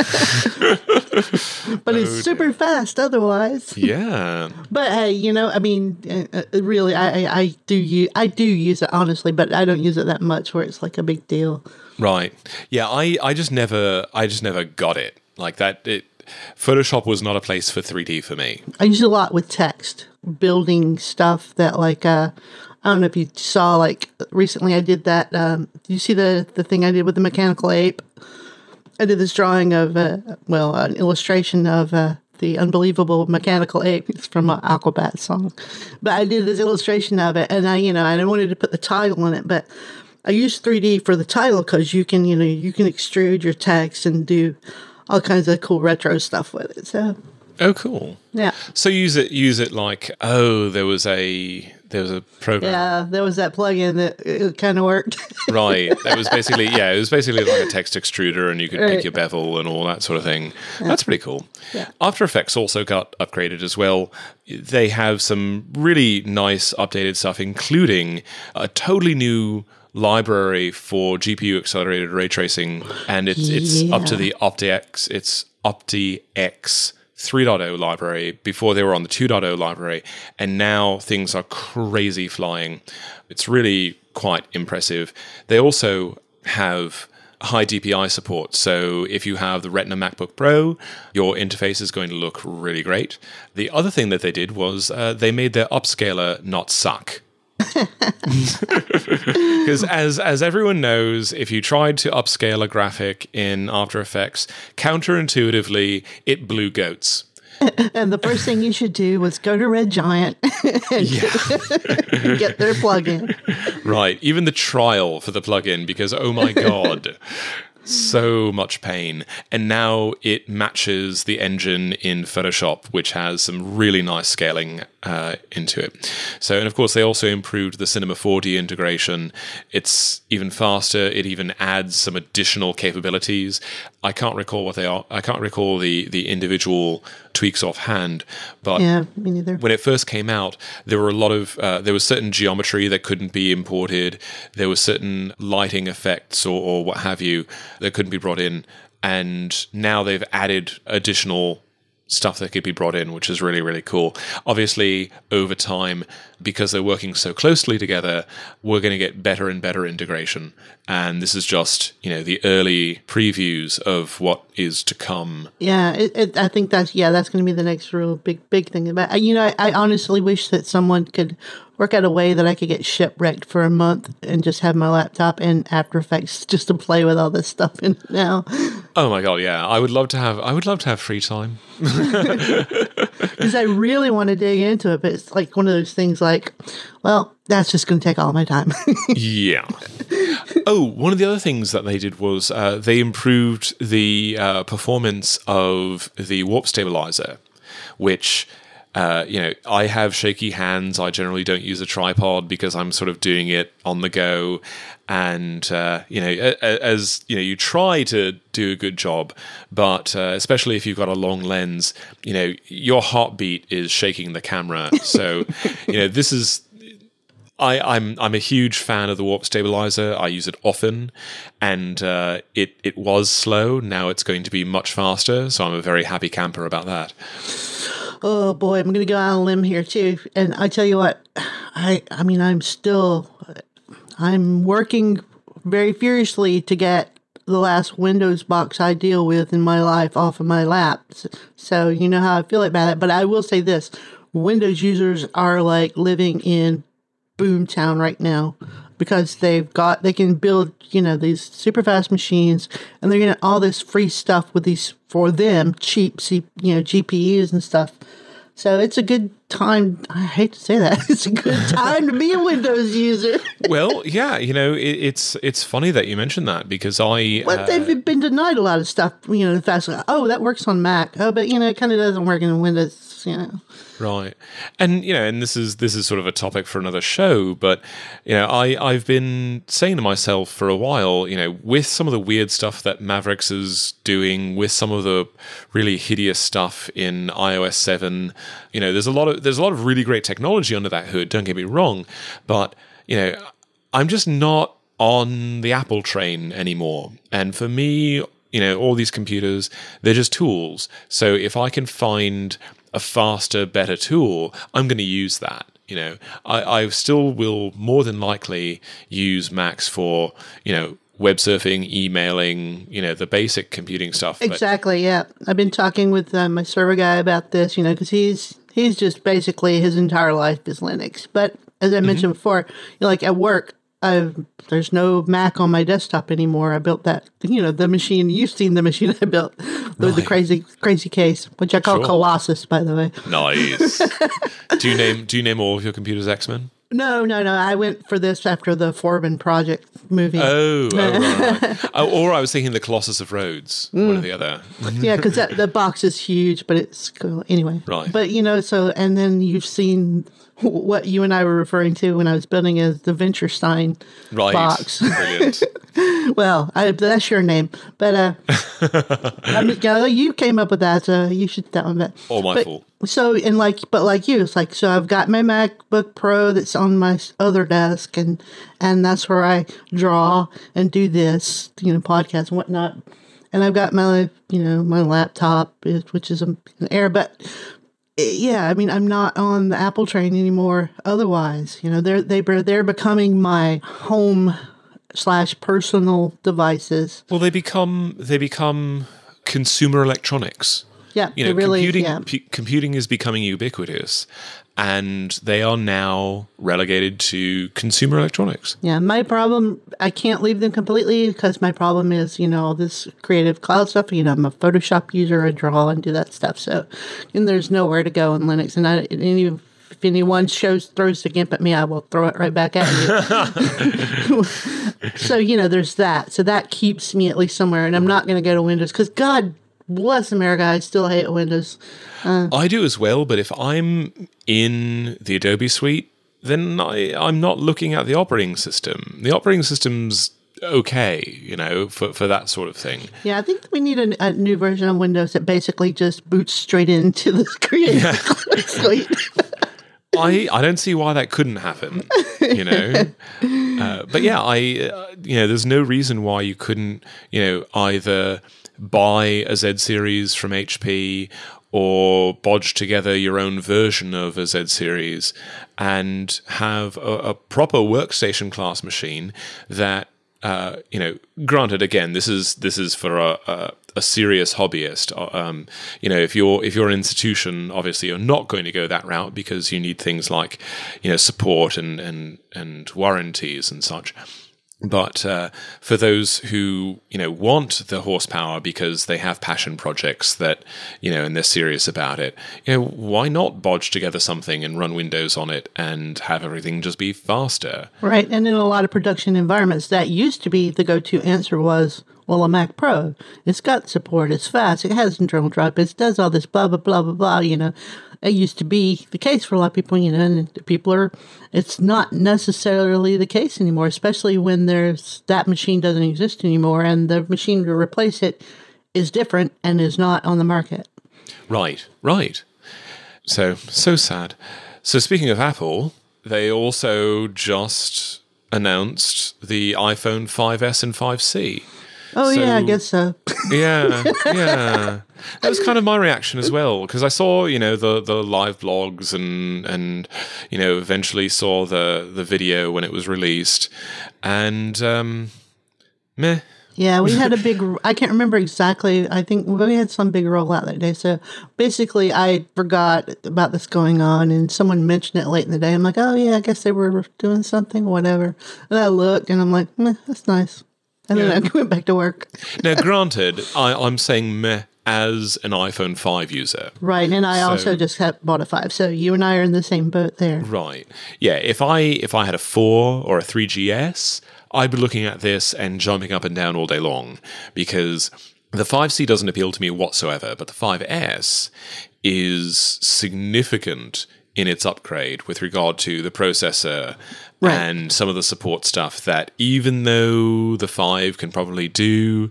But it's super fast otherwise. Yeah. But hey, you know, I mean, uh, uh, really, I, I, I do use I do use it honestly, but I don't use it that much where it's like a big deal. Right. Yeah, I, I just never I just never got it. Like that it Photoshop was not a place for three D for me. I use it a lot with text, building stuff that like uh I don't know if you saw like recently I did that um did you see the the thing I did with the mechanical ape? I did this drawing of uh, well, an illustration of uh the unbelievable mechanical ape. It's from an Aquabat song. But I did this illustration of it and I you know, I wanted to put the title in it, but I use three D for the title because you can, you know, you can extrude your text and do all kinds of cool retro stuff with it. So, oh, cool. yeah. So use it use it like oh, there was a there was a program. Yeah, there was that plugin that it kind of worked. Right. That was basically yeah, it was basically like a text extruder, and you could Right. pick your bevel and all that sort of thing. That's pretty cool. Yeah. After Effects also got upgraded as well. They have some really nice updated stuff, including a totally new library for G P U accelerated ray tracing, and it's it's up to Yeah. the OptiX. It's OptiX three point oh library. Before they were on the two point oh library, and now things are crazy flying. It's really quite impressive. They also have high D P I support. So if you have the Retina MacBook Pro, your interface is going to look really great. The other thing that they did was uh, they made their upscaler not suck. Because as as everyone knows, if you tried to upscale a graphic in After Effects, counterintuitively, it blew goats. And the first thing you should do was go to Red Giant and Yeah. get their plugin. Right. Even the trial for the plugin, because oh my god, so much pain. And now it matches the engine in Photoshop, which has some really nice scaling uh, into it. So, and of course, they also improved the Cinema four D integration. It's even faster. It even adds some additional capabilities. I can't recall what they are. I can't recall the the individual tweaks offhand, but Yeah, me neither. when it first came out, there were a lot of uh, there was certain geometry that couldn't be imported. There were certain lighting effects or, or what have you that couldn't be brought in, and now they've added additional stuff that could be brought in, which is really, really cool. Obviously, over time, because they're working so closely together, we're going to get better and better integration. And this is just, you know, the early previews of what is to come. Yeah, it, it, I think that's yeah, that's going to be the next real big big thing. But you know, I, I honestly wish that someone could work out a way that I could get shipwrecked for a month and just have my laptop in After Effects just to play with all this stuff in it now. Oh my god, yeah! I would love to have. I would love to have free time. Because I really want to dig into it, but it's like one of those things. Like, well, that's just going to take all my time. Yeah. Oh, one of the other things that they did was uh, they improved the uh, performance of the warp stabilizer, which, uh, you know, I have shaky hands. I generally don't use a tripod because I'm sort of doing it on the go. And, uh, you know, as, you know, you try to do a good job, but uh, especially if you've got a long lens, you know, your heartbeat is shaking the camera. So, you know, this is... I, I'm I'm a huge fan of the warp stabilizer. I use it often, and uh, it it was slow. Now it's going to be much faster, so I'm a very happy camper about that. Oh boy, I'm going to go out on a limb here too. And I tell you what, I, I mean, I'm still, I'm working very furiously to get the last Windows box I deal with in my life off of my lap. So you know how I feel about it. But I will say this, Windows users are like living in boomtown right now because they've got, they can build, you know, these super fast machines and they're getting all this free stuff with these, for them, cheap, C, you know, G P Us and stuff. So it's a good time. I hate to say that. It's a good time to be a Windows user. Well, yeah, you know, it, it's it's funny that you mentioned that because I... Well, uh, they've been denied a lot of stuff, you know, the fast. Oh, that works on Mac. Oh, but, you know, it kind of doesn't work in Windows, you know. Right. And, you know, and this is this is sort of a topic for another show, but, you know, I, I've been saying to myself for a while, you know, with some of the weird stuff that Mavericks is doing, with some of the really hideous stuff in i O S seven, you know, there's a lot of there's a lot of really great technology under that hood, don't get me wrong, but, you know, I'm just not on the Apple train anymore. And for me, you know, all these computers, they're just tools. So if I can find a faster, better tool, I'm going to use that. You know, I, I still will more than likely use Macs for, you know, web surfing, emailing, you know, the basic computing stuff. Exactly, yeah. I've been talking with uh, my server guy about this, you know, because he's he's just basically his entire life is Linux. But as I mentioned mm-hmm. before, you know, like at work, I've, there's no Mac on my desktop anymore. I built that, you know, the machine. You've seen the machine I built with right. the crazy, crazy case, which I call sure. Colossus, by the way. Nice. do you name Do you name all of your computers X-Men? No, no, no. I went for this after the Foreman Project movie. Oh, oh right, right. oh, or I was thinking the Colossus of Rhodes, mm. one or the other. Yeah, because the box is huge, but it's cool. Anyway. Right. But, you know, so, and then you've seen what you and I were referring to when I was building is the Venturestein right. box. Brilliant. Well, I, that's your name. But uh, I mean, you, know, you came up with that, so you should that one. But, All my but, fault. So, and like, but like you, it's like, so I've got my MacBook Pro that's on my other desk, and and that's where I draw and do this, you know, podcast and whatnot. And I've got my, you know, my laptop, which is an Air, but yeah, I mean, I'm not on the Apple train anymore. Otherwise, you know, they're they they're becoming my home slash personal devices. Well, they become they become consumer electronics. Yeah, you know, really, computing yeah. p- computing is becoming ubiquitous, and they are now relegated to consumer electronics. Yeah, my problem, I can't leave them completely because my problem is, you know, all this creative cloud stuff. You know, I'm a Photoshop user, I draw and do that stuff. So, and there's nowhere to go in Linux. And I, any, if anyone shows throws the GIMP at me, I will throw it right back at you. So, you know, there's that. So that keeps me at least somewhere. And I'm not going to go to Windows because God bless America, I still hate Windows. Uh, I do as well, but if I'm in the Adobe suite, then I, I'm not looking at the operating system. The operating system's okay, you know, for, for that sort of thing. Yeah, I think we need a, a new version of Windows that basically just boots straight into the Creative yeah. suite. I, I don't see why that couldn't happen, you know. Uh, but yeah, I uh, you know, there's no reason why you couldn't, you know, either buy a Z series from H P or bodge together your own version of a Z series and have a, a proper workstation class machine that, uh, you know, granted, again, this is this is for a, a, a serious hobbyist. Um, you know, if you're if you're an institution, obviously you're not going to go that route because you need things like, you know, support and and and warranties and such. But uh, for those who, you know, want the horsepower because they have passion projects that, you know, and they're serious about it, you know, why not bodge together something and run Windows on it and have everything just be faster? Right. And in a lot of production environments, that used to be the go-to answer was, well, a Mac Pro, it's got support, it's fast, it has internal drive, it does all this blah, blah, blah, blah, blah, you know. It used to be the case for a lot of people, you know, and people are, it's not necessarily the case anymore, especially when there's, that machine doesn't exist anymore and the machine to replace it is different and is not on the market. Right, right. So, so sad. So speaking of Apple, they also just announced the iPhone five S and five C. Oh, So- yeah, I guess so. Yeah, yeah. That was kind of my reaction as well, because I saw, you know, the, the live blogs and and you know, eventually saw the the video when it was released, and um, meh. Yeah, we had a big, I can't remember exactly. I think we had some big rollout that day. So basically, I forgot about this going on, and someone mentioned it late in the day. I'm like, oh, yeah, I guess they were doing something, whatever. And I looked, and I'm like, meh, that's nice. And then I went back to work. Now, granted, I, I'm saying meh as an iPhone five user. Right, and I So- also just have bought a five. So you and I are in the same boat there. Right. Yeah, if I if I had a four or a three G S, I'd be looking at this and jumping up and down all day long, because the five C doesn't appeal to me whatsoever, but the five S is significant in its upgrade with regard to the processor Right. and some of the support stuff that, even though the five can probably do,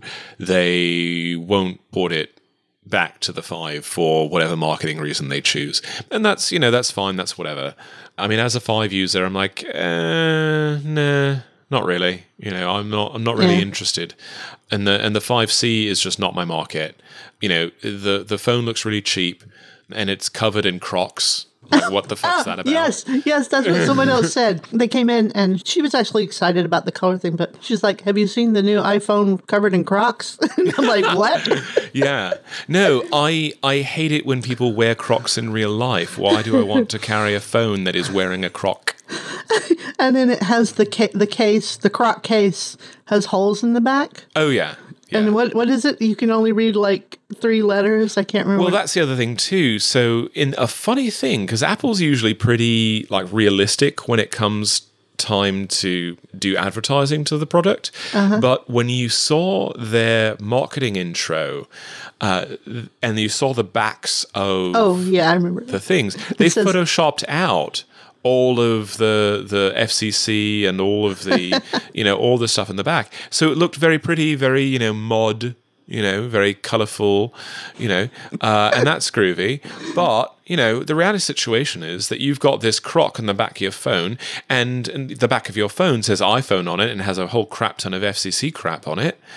they won't port it back to the five for whatever marketing reason they choose. And that's, you know, that's fine, that's whatever. I mean, as a five user, I'm like, uh, nah, not really. You know, I'm not I'm not really Yeah. interested. And the and the five C is just not my market. You know, the the phone looks really cheap and it's covered in Crocs. Like, what the fuck's that about? Yes, yes, that's what someone else said. They came in and she was actually excited about the color thing, but she's like, have you seen the new iPhone covered in Crocs? And I'm like, what? Yeah. No, I I hate it when people wear Crocs in real life. Why do I want to carry a phone that is wearing a Croc? And then it has the ca- the case, the Croc case has holes in the back. Oh, yeah. Yeah. And what what is it? You can only read like three letters. I can't remember. Well, that's the other thing too. So, in a funny thing, because Apple's usually pretty like realistic when it comes time to do advertising to the product, Uh-huh. but when you saw their marketing intro, uh, and you saw the backs of oh, yeah, I remember. the things, they says- photoshopped out all of the the F C C and all of the you know all the stuff in the back, so it looked very pretty, very you know mod, you know, very colorful, you know, uh, and that's groovy. But you know, the reality situation is that you've got this Croc on the back of your phone, and, and the back of your phone says iPhone on it and has a whole crap ton of F C C crap on it,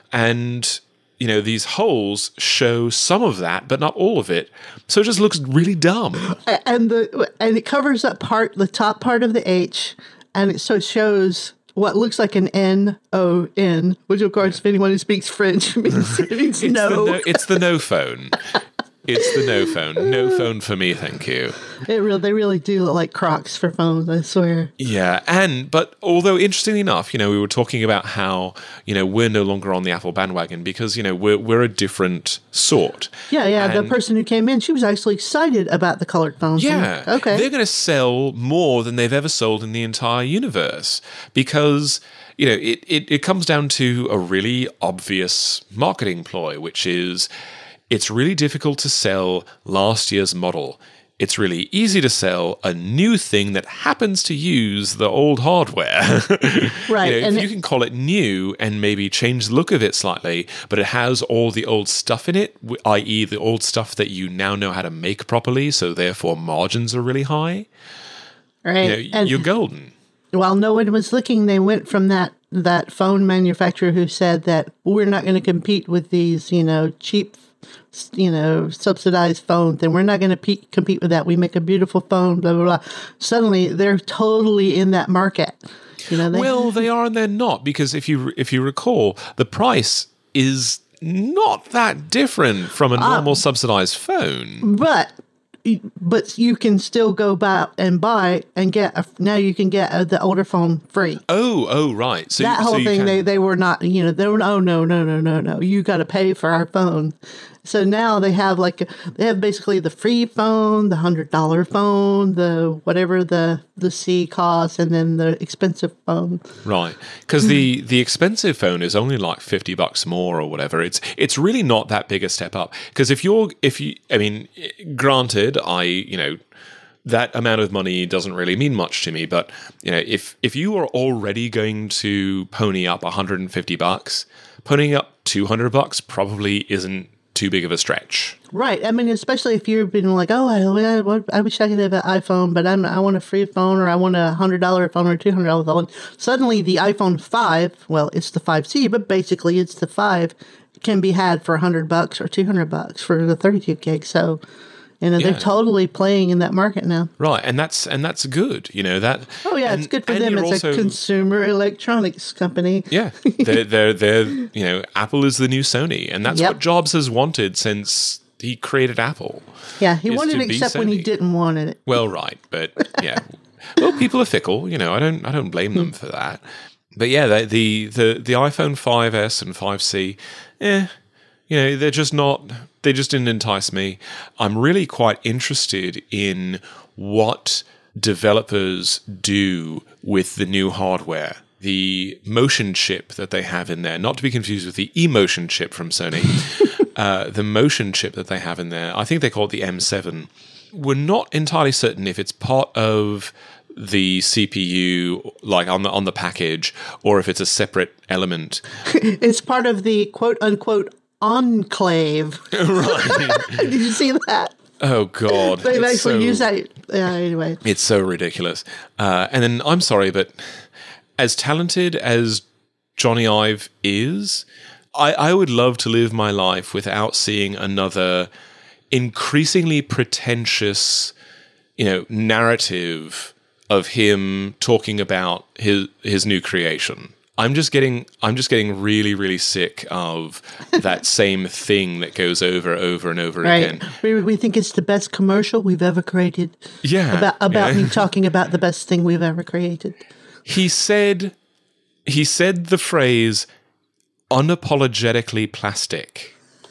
and you know, these holes show some of that, but not all of it. So it just looks really dumb. A- and the and it covers up part the top part of the H, and it so shows what looks like an N O N, which of course, if anyone who speaks French means, it means It's no. the no. It's the no phone. It's the no phone. No phone for me, thank you. It real they really do look like Crocs for phones. I swear. Yeah, and but although interestingly enough, you know, we were talking about how you know we're no longer on the Apple bandwagon because you know we're we're a different sort. Yeah, yeah. And- the person who came in, she was actually excited about the colored phones. I'm Yeah. like, okay. They're going to sell more than they've ever sold in the entire universe because, you know, it, it, it comes down to a really obvious marketing ploy, which is it's really difficult to sell last year's model. It's really easy to sell a new thing that happens to use the old hardware. Right, You know, and if you it- can call it new and maybe change the look of it slightly, but it has all the old stuff in it, w- that is the old stuff that you now know how to make properly, so therefore margins are really high, right. you know, and you're golden. while no one was looking, they went from that that phone manufacturer who said that we're not going to compete with these, you know, cheap, you know, subsidized phones, and we're not going to pe- compete with that. We make a beautiful phone, blah blah blah. Suddenly, they're totally in that market. You know, they, Well, they are and they're not, because if you if you recall, the price is not that different from a normal subsidized phone. but but you can still go back and buy and get a, now you can get a, the older phone free. Oh, oh, right. So That you, so whole you thing, can- they, they were not, you know, they were, oh, no, no, no, no, no. You got to pay for our phone. So now they have like, a, they have basically the free phone, the one hundred dollars phone, the whatever the, the C costs, and then the expensive phone. Right, because the the expensive phone is only like fifty bucks more or whatever. It's it's really not that big a step up. Because if you're if you, I mean, granted, I you know that amount of money doesn't really mean much to me. But you know, if if you are already going to pony up one hundred fifty bucks, ponying up two hundred bucks probably isn't too big of a stretch. Right. I mean, especially if you've been like, oh, I, I, I wish I could have an iPhone, but I'm, I want a free phone, or I want a one hundred dollars phone or a two hundred dollars phone. Suddenly, the iPhone five, well, it's the five C, but basically it's the five, can be had for one hundred bucks or two hundred bucks for the thirty-two gig. So, you know, Yeah. they're totally playing in that market now. Right, and that's and that's good, you know that. Oh yeah, and, it's good for and them you're as also, a consumer electronics company. Yeah, they're they're they're you know Apple is the new Sony, and that's Yep. what Jobs has wanted since he created Apple. Yeah, he is wanted to it be except when he Sony. didn't want it. Well, right, but yeah, well, people are fickle, you know. I don't I don't blame them for that. But yeah, the the the, the iPhone five S and five C, eh, you know, they're just not. They just didn't entice me. I'm really quite interested in what developers do with the new hardware. The motion chip that they have in there, not to be confused with the emotion chip from Sony, uh, the motion chip that they have in there, I think they call it the M seven. We're not entirely certain if it's part of the C P U, like on the on the package, or if it's a separate element. It's part of the quote unquote enclave. Right. Did you see that? Oh, God. They've It's actually so- used that. Yeah, anyway. It's so ridiculous. Uh, and then, I'm sorry, but as talented as Johnny Ive is, I, I would love to live my life without seeing another increasingly pretentious, you know, narrative of him talking about his his new creation. I'm just getting I'm just getting really, really sick of that same thing that goes over, over and over Right. again. We, we think it's the best commercial we've ever created. Yeah. About about yeah. me talking about the best thing we've ever created. He said he said the phrase unapologetically plastic.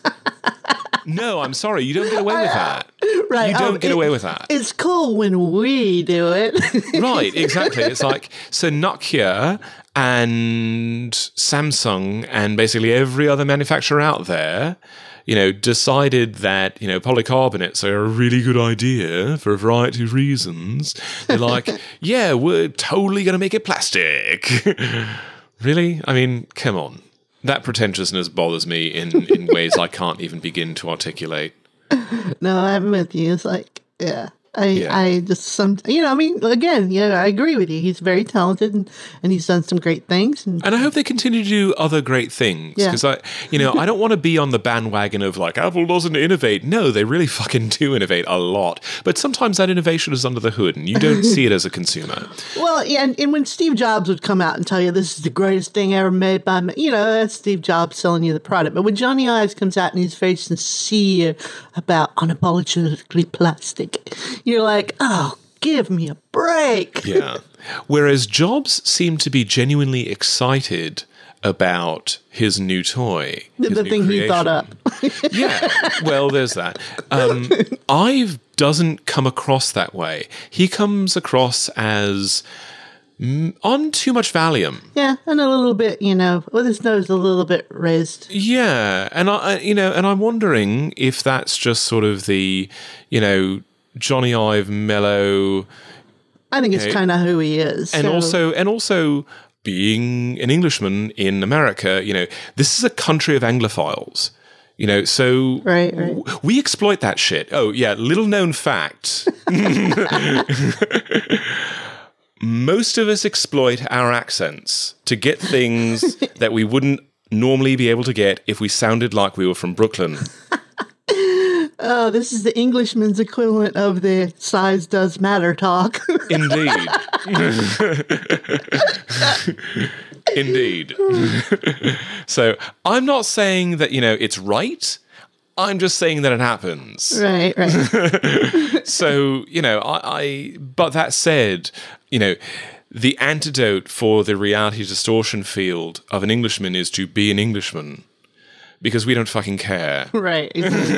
No, I'm sorry, you don't get away with that. Right. You don't oh, get it- away with that. It's cool when we do it. Right, exactly. It's like, so Nokia and Samsung and basically every other manufacturer out there, you know, decided that, you know, polycarbonates are a really good idea for a variety of reasons. They're like, yeah, we're totally going to make it plastic. Really? I mean, come on. That pretentiousness bothers me in, in ways I can't even begin to articulate. No, I'm with you. It's like, yeah. I, Yeah. I just some you know I mean again yeah I agree with you. He's very talented and, and he's done some great things and And I hope they continue to do other great things. Yeah. Because I, you know, I don't want to be on the bandwagon of like, Apple doesn't innovate. No, they really fucking do innovate a lot. But sometimes that innovation is under the hood and you don't see it as a consumer. well yeah and, and when Steve Jobs would come out and tell you this is the greatest thing ever made by me, you know, that's Steve Jobs selling you the product. But when Johnny Ives comes out and he's very sincere about unapologetically plastic, you're like, oh, give me a break. Yeah. Whereas Jobs seemed to be genuinely excited about his new toy. The, his the new thing he creation. thought up. Yeah, well, there's that. Um, Ive doesn't come across that way. He comes across as mm, on too much Valium. Yeah, and a little bit, you know, with his nose a little bit raised. Yeah, and I, I- you know, and I'm wondering if that's just sort of the, you know, Johnny Ive mellow, I think it's Okay. kind of who he is. and so- also, and also being an Englishman in America. You know, this is a country of Anglophiles. You know, so Right, right. w- we exploit that shit. Oh, yeah, little known fact. Most of us exploit our accents to get things that we wouldn't normally be able to get if we sounded like we were from Brooklyn. Oh, this is the Englishman's equivalent of the size does matter talk. Indeed. Indeed. So I'm not saying that, you know, it's right. I'm just saying that it happens. right, right. So, you know, I, I, but that said, you know, the antidote for the reality distortion field of an Englishman is to be an Englishman. Because we don't fucking care. Right.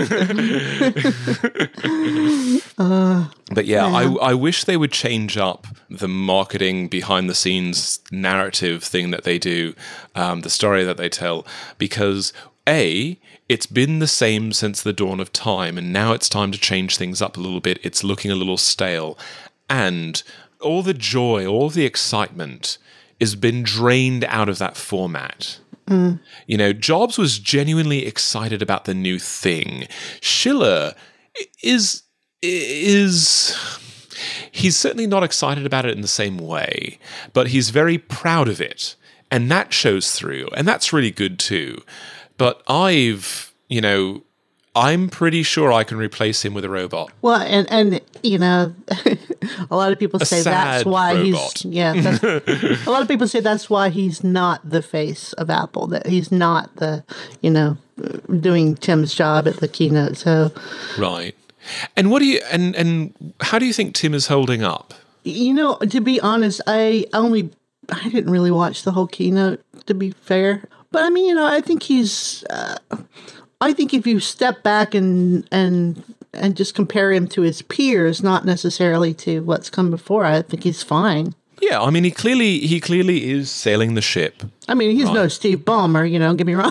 But yeah, I, I wish they would change up the marketing behind the scenes narrative thing that they do, um, the story that they tell, because A, it's been the same since the dawn of time, and now it's time to change things up a little bit. It's looking a little stale. And all the joy, all the excitement has been drained out of that format. Mm. You know, Jobs was genuinely excited about the new thing. Schiller is is he's certainly not excited about it in the same way, but he's very proud of it, and that shows through, and that's really good too. But I've, you know, I'm pretty sure I can replace him with a robot. Well, and, and you know, a lot of people say that's why robot. he's, yeah, that's, a lot of people say that's why he's not the face of Apple, that he's not the, you know, doing Tim's job at the keynote. So, right. And what do you, and, and how do you think Tim is holding up? You know, to be honest, I only, I didn't really watch the whole keynote, to be fair. But I mean, you know, I think he's, uh, I think if you step back and and and just compare him to his peers, not necessarily to what's come before, I think he's fine. Yeah, I mean, he clearly he clearly is sailing the ship. I mean, he's right. no Steve Ballmer, you know. Don't get me wrong.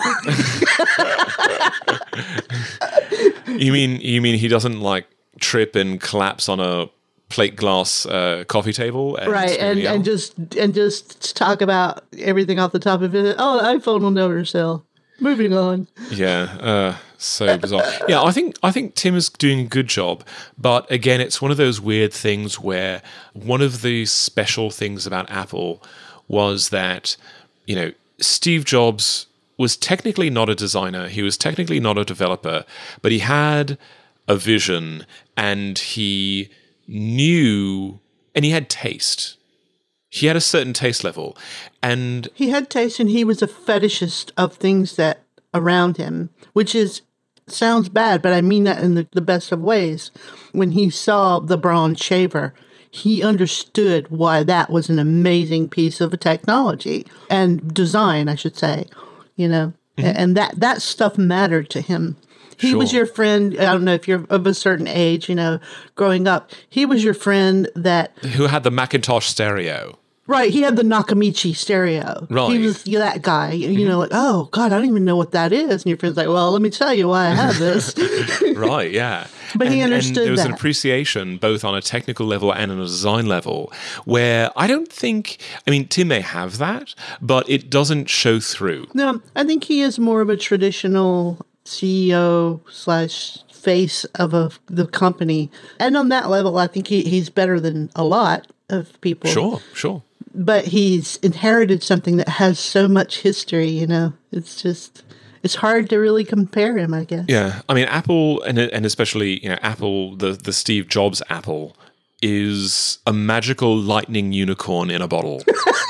you mean you mean he doesn't like trip and collapse on a plate glass uh, coffee table, and right? And and just and just talk about everything off the top of it. Oh, the iPhone will never sell. Moving on. Yeah, uh, so bizarre. Yeah, I think I think Tim is doing a good job, but again, it's one of those weird things where one of the special things about Apple was that, you know, Steve Jobs was technically not a designer, he was technically not a developer, but he had a vision and he knew, and he had taste. He had a certain taste level, and he had taste, and he was a fetishist of things that around him, which is sounds bad, but I mean that in the, the best of ways. When he saw the Braun shaver, he understood why that was an amazing piece of technology and design, I should say. You know, mm-hmm. and that that stuff mattered to him. He sure. was your friend. I don't know if you're of a certain age, you know, growing up. He was your friend that... Who had the Macintosh stereo. Right. He had the Nakamichi stereo. Right. He was that guy, you know, like, oh, God, I don't even know what that is. And your friend's like, well, let me tell you why I have this. Right, yeah. But and, he understood that. And there was that. an appreciation both on a technical level and on a design level where I don't think, I mean, Tim may have that, but it doesn't show through. No, I think he is more of a traditional C E O slash face of a, the company. And on that level, I think he, he's better than a lot of people. Sure, sure. But he's inherited something that has so much history, you know. It's just, it's hard to really compare him, I guess. Yeah. I mean, Apple, and and especially, you know, Apple, the, the Steve Jobs Apple, is a magical lightning unicorn in a bottle.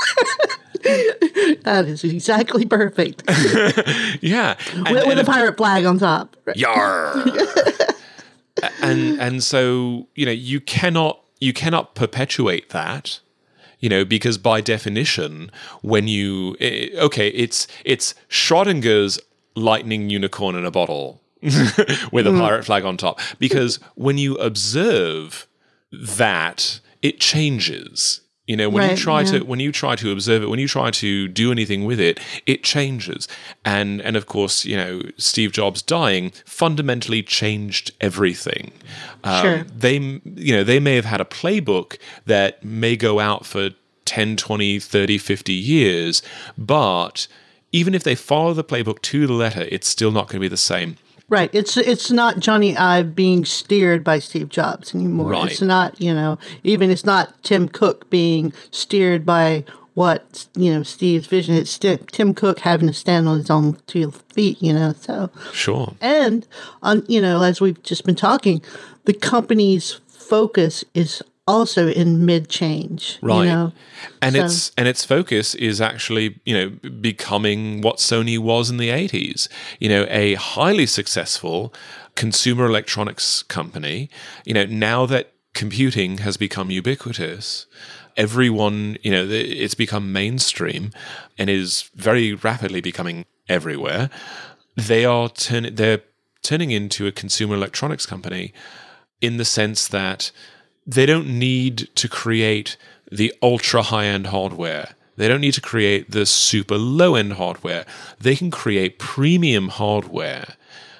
That is exactly perfect. Yeah. And, with with and a pirate flag on top. Yar. and and so, you know, you cannot you cannot perpetuate that, you know, because by definition, when you okay, it's it's Schrodinger's lightning unicorn in a bottle with a pirate flag on top, because when you observe that, it changes. You know, when right, you try yeah. to when you try to observe it, when you try to do anything with it, it changes. And and of course, you know, Steve Jobs dying fundamentally changed everything. Um, sure. They, you know, they may have had a playbook that may go out for ten, twenty, thirty, fifty years, but even if they follow the playbook to the letter, it's still not going to be the same. Right. It's it's not Johnny Ive being steered by Steve Jobs anymore. Right. It's not, you know, even it's not Tim Cook being steered by what, you know, Steve's vision. It's st- Tim Cook having to stand on his own two feet, you know, so. Sure. And, on, you know, as we've just been talking, the company's focus is also in mid-change, right? You know? And so. its and its focus is actually, you know, becoming what Sony was in the eighties. You know, a highly successful consumer electronics company. You know, now that computing has become ubiquitous, everyone, you know, it's become mainstream and is very rapidly becoming everywhere. They are turn they're turning into a consumer electronics company in the sense that they don't need to create the ultra high-end hardware. They don't need to create the super low-end hardware. They can create premium hardware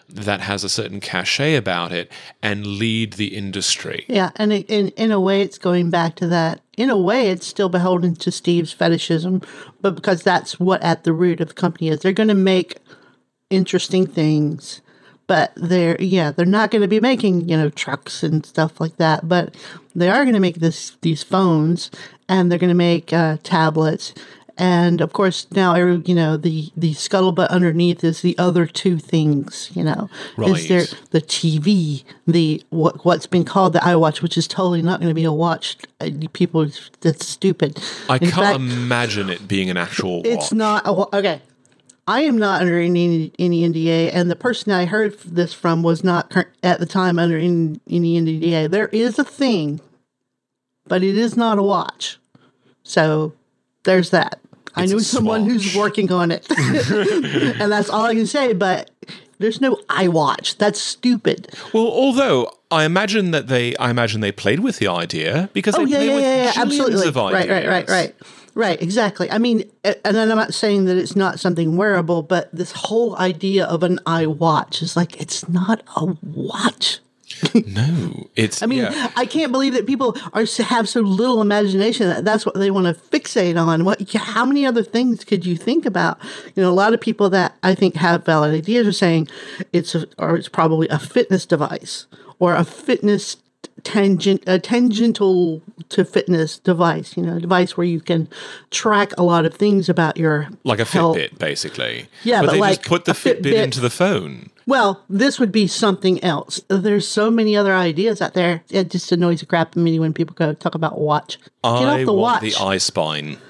that has a certain cachet about it and lead the industry. Yeah, and it, in in a way, it's going back to that. In a way, it's still beholden to Steve's fetishism, but because that's what at the root of the company is. They're going to make interesting things, but they're yeah, they're not going to be making, you know, trucks and stuff like that. But they are going to make this these phones, and they're going to make uh, tablets. And of course, now you know the, the scuttlebutt underneath is the other two things. You know, right. Is there the T V, the what what's been called the iWatch, which is totally not going to be a watch. People, that's stupid. I In can't fact, imagine it being an actual watch. It's not a, okay. I am not under any any N D A, and the person I heard this from was not cur- at the time under any, any N D A. There is a thing, but it is not a watch. So there's that. I It's knew a someone swatch. who's working on it, and that's all I can say. But there's no iWatch. That's stupid. Well, although I imagine that they, I imagine they played with the idea because Oh they yeah, play yeah, with yeah, yeah, millions absolutely. of ideas. Right, right, right, right, right. Exactly. I mean, and then I'm not saying that it's not something wearable, but this whole idea of an iWatch is like it's not a watch. No, it's. I mean, yeah. I can't believe that people are have so little imagination that that's what they want to fixate on. What? How many other things could you think about? You know, a lot of people that I think have valid ideas are saying it's a, or it's probably a fitness device or a fitness tangent, a tangential to fitness device. You know, a device where you can track a lot of things about your Like a health. Fitbit, basically. Yeah, but, but they like just put the a Fitbit, Fitbit- into the phone. Well, this would be something else. There's so many other ideas out there. It just annoys the crap out of me when people go talk about watch. Get I off the want watch. the iSpine.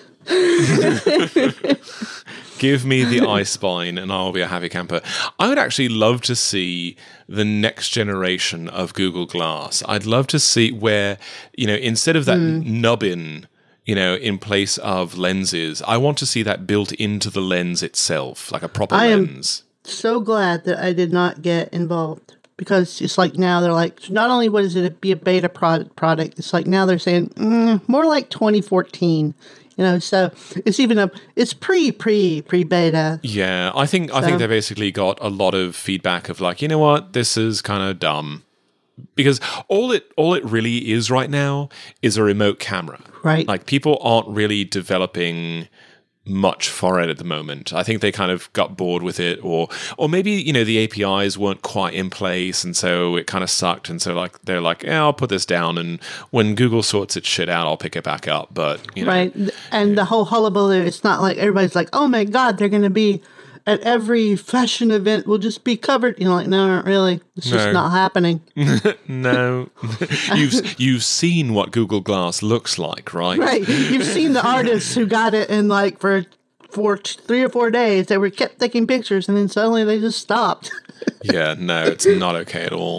Give me the iSpine and I'll be a happy camper. I would actually love to see the next generation of Google Glass. I'd love to see where, you know, instead of that Mm. nubbin, you know, in place of lenses, I want to see that built into the lens itself, like a proper I am- lens. So glad that I did not get involved because it's like now they're like, not only what is it be a beta product, product it's like now they're saying mm, more like twenty fourteen. You know, so it's even a it's pre pre pre beta. Yeah, I think I think So- they basically got a lot of feedback of like, you know what, this is kind of dumb. Because all it all it really is right now is a remote camera. Right. Like people aren't really developing much for it at the moment. I think they kind of got bored with it, or or maybe, you know, the A P Is weren't quite in place and so it kind of sucked, and so like they're like, yeah, I'll put this down and when Google sorts its shit out, I'll pick it back up. But you know, Right. And the whole hullabaloo, it's not like everybody's like, oh my God, they're going to be at every fashion event will just be covered. You know, like, no, not really. It's just No. not happening. no. you've you've seen what Google Glass looks like, right? Right. You've seen the artists who got it in like for for three or four days. They were kept taking pictures and then suddenly they just stopped. Yeah, no, it's not okay at all.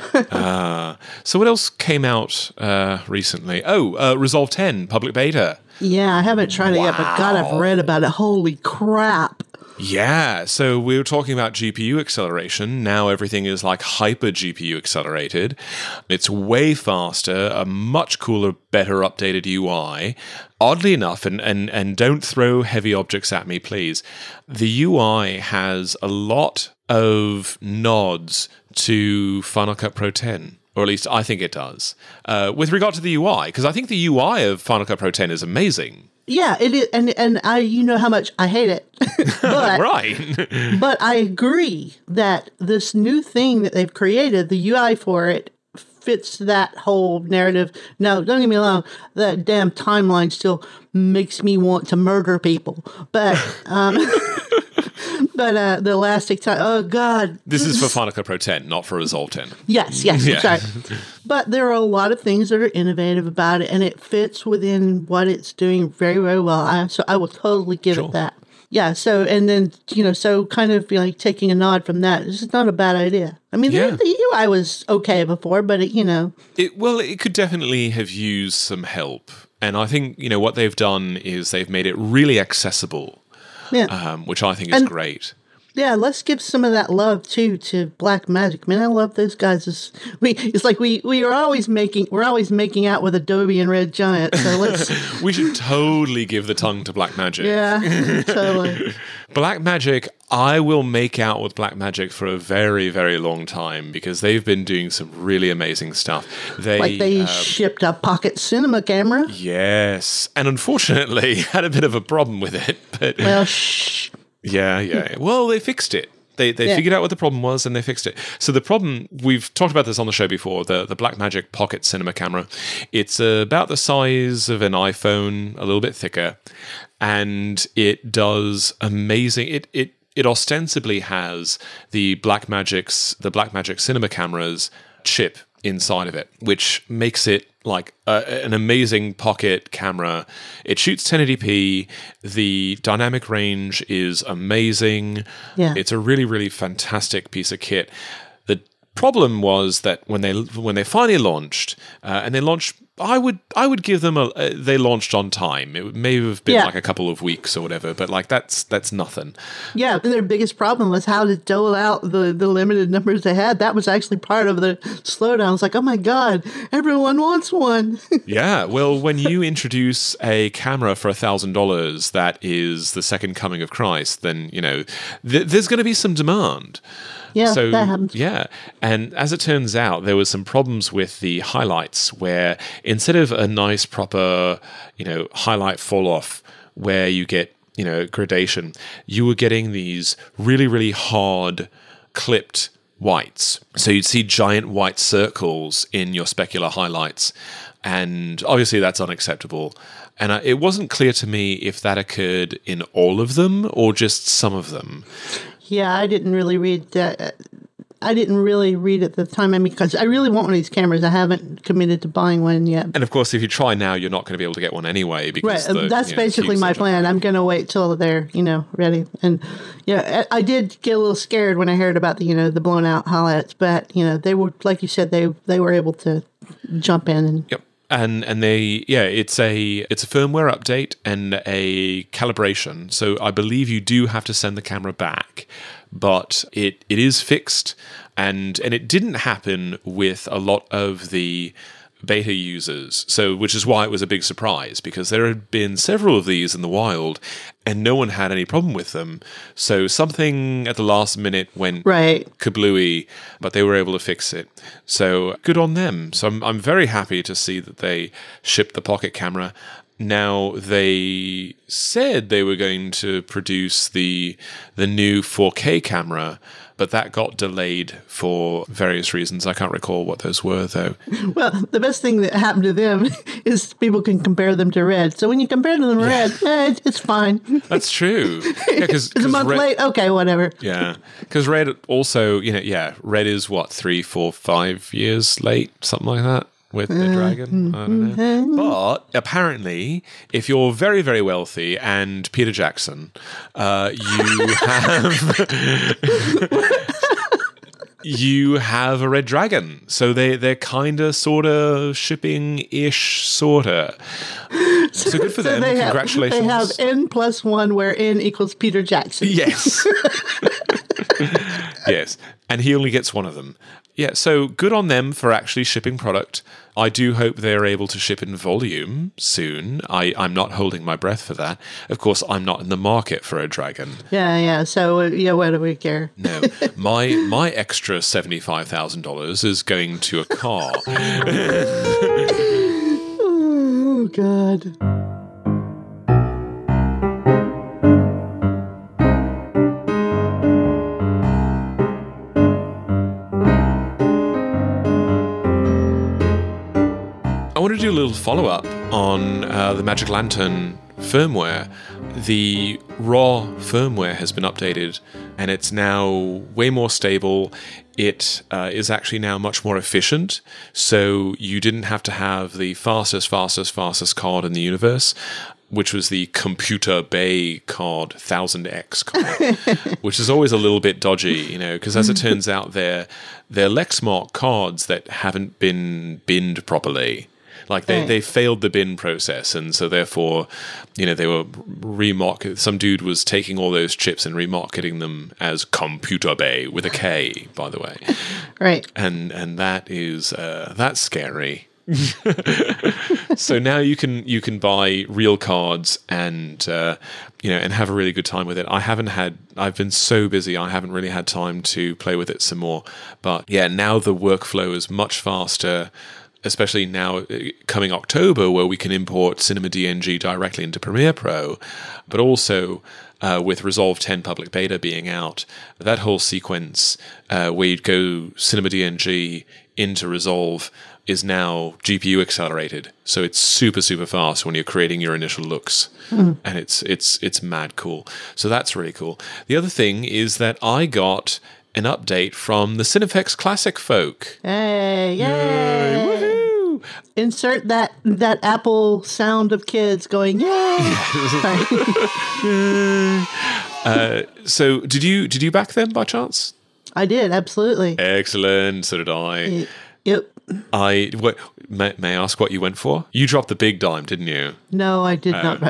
Uh, so what else came out uh, recently? Oh, uh, Resolve ten, public beta. Yeah, I haven't tried it yet, but God, I've read about it. Holy crap. Yeah, so we were talking about G P U acceleration. Now everything is like hyper G P U accelerated. It's way faster, a much cooler, better updated U I. Oddly enough, and, and, and don't throw heavy objects at me, please, the U I has a lot of nods to Final Cut Pro ten. Or at least I think it does. Uh, with regard to the U I, because I think the U I of Final Cut Pro ten is amazing. Yeah, it is, and and I, you know how much I hate it, but Right. but I agree that this new thing that they've created, the U I for it, fits that whole narrative. Now, don't get me wrong, that damn timeline still makes me want to murder people, but um, but uh, the elastic time. Oh God, This is for Final Cut Pro ten, not for Resolve ten. Yes, yes, Yeah. sorry. But there are a lot of things that are innovative about it, and it fits within what it's doing very, very well. I, so I will totally give Sure. it that. Yeah, so, and then, you know, so kind of like taking a nod from that, this is not a bad idea. I mean, Yeah. the, the U I was okay before, but, it, you know, It, well, it could definitely have used some help. And I think, you know, what they've done is they've made it really accessible, yeah. um, which I think is And- great. Yeah, let's give some of that love too to Blackmagic. Man, I love those guys. It's, we, it's like we, we are always making we're always making out with Adobe and Red Giant. So let's. We should totally give the tongue to Blackmagic. Yeah, totally. Blackmagic, I will make out with Blackmagic for a very, very long time because they've been doing some really amazing stuff. They, like they um, shipped a pocket cinema camera. Yes, and unfortunately had a bit of a problem with it. But Well, shh. yeah, yeah. Well, they fixed it. They they Yeah. figured out what the problem was and they fixed it. So the problem, we've talked about this on the show before, the, the Blackmagic Pocket Cinema Camera. It's uh, about the size of an iPhone, a little bit thicker, and it does amazing. It it it ostensibly has the Blackmagic's the Blackmagic Cinema Camera's chip inside of it, which makes it like uh, an amazing pocket camera. It shoots ten eighty p. The dynamic range is amazing. Yeah. It's a really, really fantastic piece of kit. The problem was that when they when they finally launched, uh, and they launched, I would I would give them a. Uh, they launched on time. It may have been Yeah. like a couple of weeks or whatever, but like that's that's nothing. Yeah, their biggest problem was how to dole out the, the limited numbers they had. That was actually part of the slowdown. It's like, oh my God, everyone wants one. Yeah, well, when you introduce a camera for a thousand dollars that is the second coming of Christ, then you know th- there's going to be some demand. Yeah, so, that happens. Yeah, and as it turns out, there was some problems with the highlights where instead of a nice proper, you know, highlight fall off where you get, you know, gradation, you were getting these really, really hard clipped whites. So you'd see giant white circles in your specular highlights, and obviously that's unacceptable. And uh, it wasn't clear to me if that occurred in all of them or just some of them. Yeah, I didn't really read that. I didn't really read at the time. I mean, because I really want one of these cameras. I haven't committed to buying one yet. And of course, if you try now, you're not going to be able to get one anyway. Right, Because the, that's you know, basically keys my are- plan. I'm going to wait till they're, you know, ready. And yeah, I I did get a little scared when I heard about the, you know, the blown out highlights, but you know, they were, like you said, they they were able to jump in and. Yep. And and they yeah, it's a it's a firmware update and a calibration. So I believe you do have to send the camera back, but it, it is fixed, and and it didn't happen with a lot of the beta users. So which is why it was a big surprise, because there had been several of these in the wild and no one had any problem with them. So something at the last minute went Right. kablooey, but they were able to fix it. So good on them. So I'm I'm very happy to see that they shipped the pocket camera. Now they said they were going to produce the the new four K camera, but that got delayed for various reasons. I can't recall what those were though. Well, the best thing that happened to them is people can compare them to Red. So when you compare to them to Red, eh, it's fine. That's true. Yeah, because It's a month late. Okay, whatever. Yeah, because Red also, you know, yeah, Red is what three, four, five years late, something like that. With the dragon, I don't know. But apparently, if you're very, very wealthy and Peter Jackson, uh, you have you have a red dragon. So they they're kind of, sort of shipping ish, sorta. So good for So them. they have, Congratulations. They have N plus one where N equals Peter Jackson. Yes. Yes. And he only gets one of them. Yeah, so good on them for actually shipping product. I do hope they're able to ship in volume soon. I, I'm not holding my breath for that. Of course, I'm not in the market for a dragon. Yeah, yeah. So, uh, yeah, what do we care? No. My my extra seventy-five thousand dollars is going to a car. Oh, God. I want to do a little follow-up on uh, the Magic Lantern firmware. The raw firmware has been updated, and it's now way more stable. It uh, is actually now much more efficient, so you didn't have to have the fastest, fastest, fastest card in the universe, which was the Computer Bay card, one thousand X card, which is always a little bit dodgy, you know, because as it turns out, they're, they're Lexmark cards that haven't been binned properly. Like they, Right. they failed the bin process, and so therefore, you know, they were remarket. Some dude was taking all those chips and remarketing them as Computer Bay with a K, by the way. Right. And and that is uh, that's scary. So now you can you can buy real cards and uh, you know and have a really good time with it. I haven't had I've been so busy I haven't really had time to play with it some more. But yeah, now the workflow is much faster, especially now uh, coming October, where we can import Cinema D N G directly into Premiere Pro, but also uh, with Resolve ten Public Beta being out, that whole sequence uh, where you'd go Cinema D N G into Resolve is now G P U accelerated, so it's super super fast when you're creating your initial looks, mm. and it's it's it's mad cool. So that's really cool. The other thing is that I got an update from the Cinefex Classic folk. Hey, yay! Yay, woohoo! Insert that that Apple sound of kids going yay. uh, so did you did you back them by chance? I did, absolutely. Excellent. So did I. Yep. I what, may, may I ask what you went for? You dropped the big dime, didn't you? No, I did not.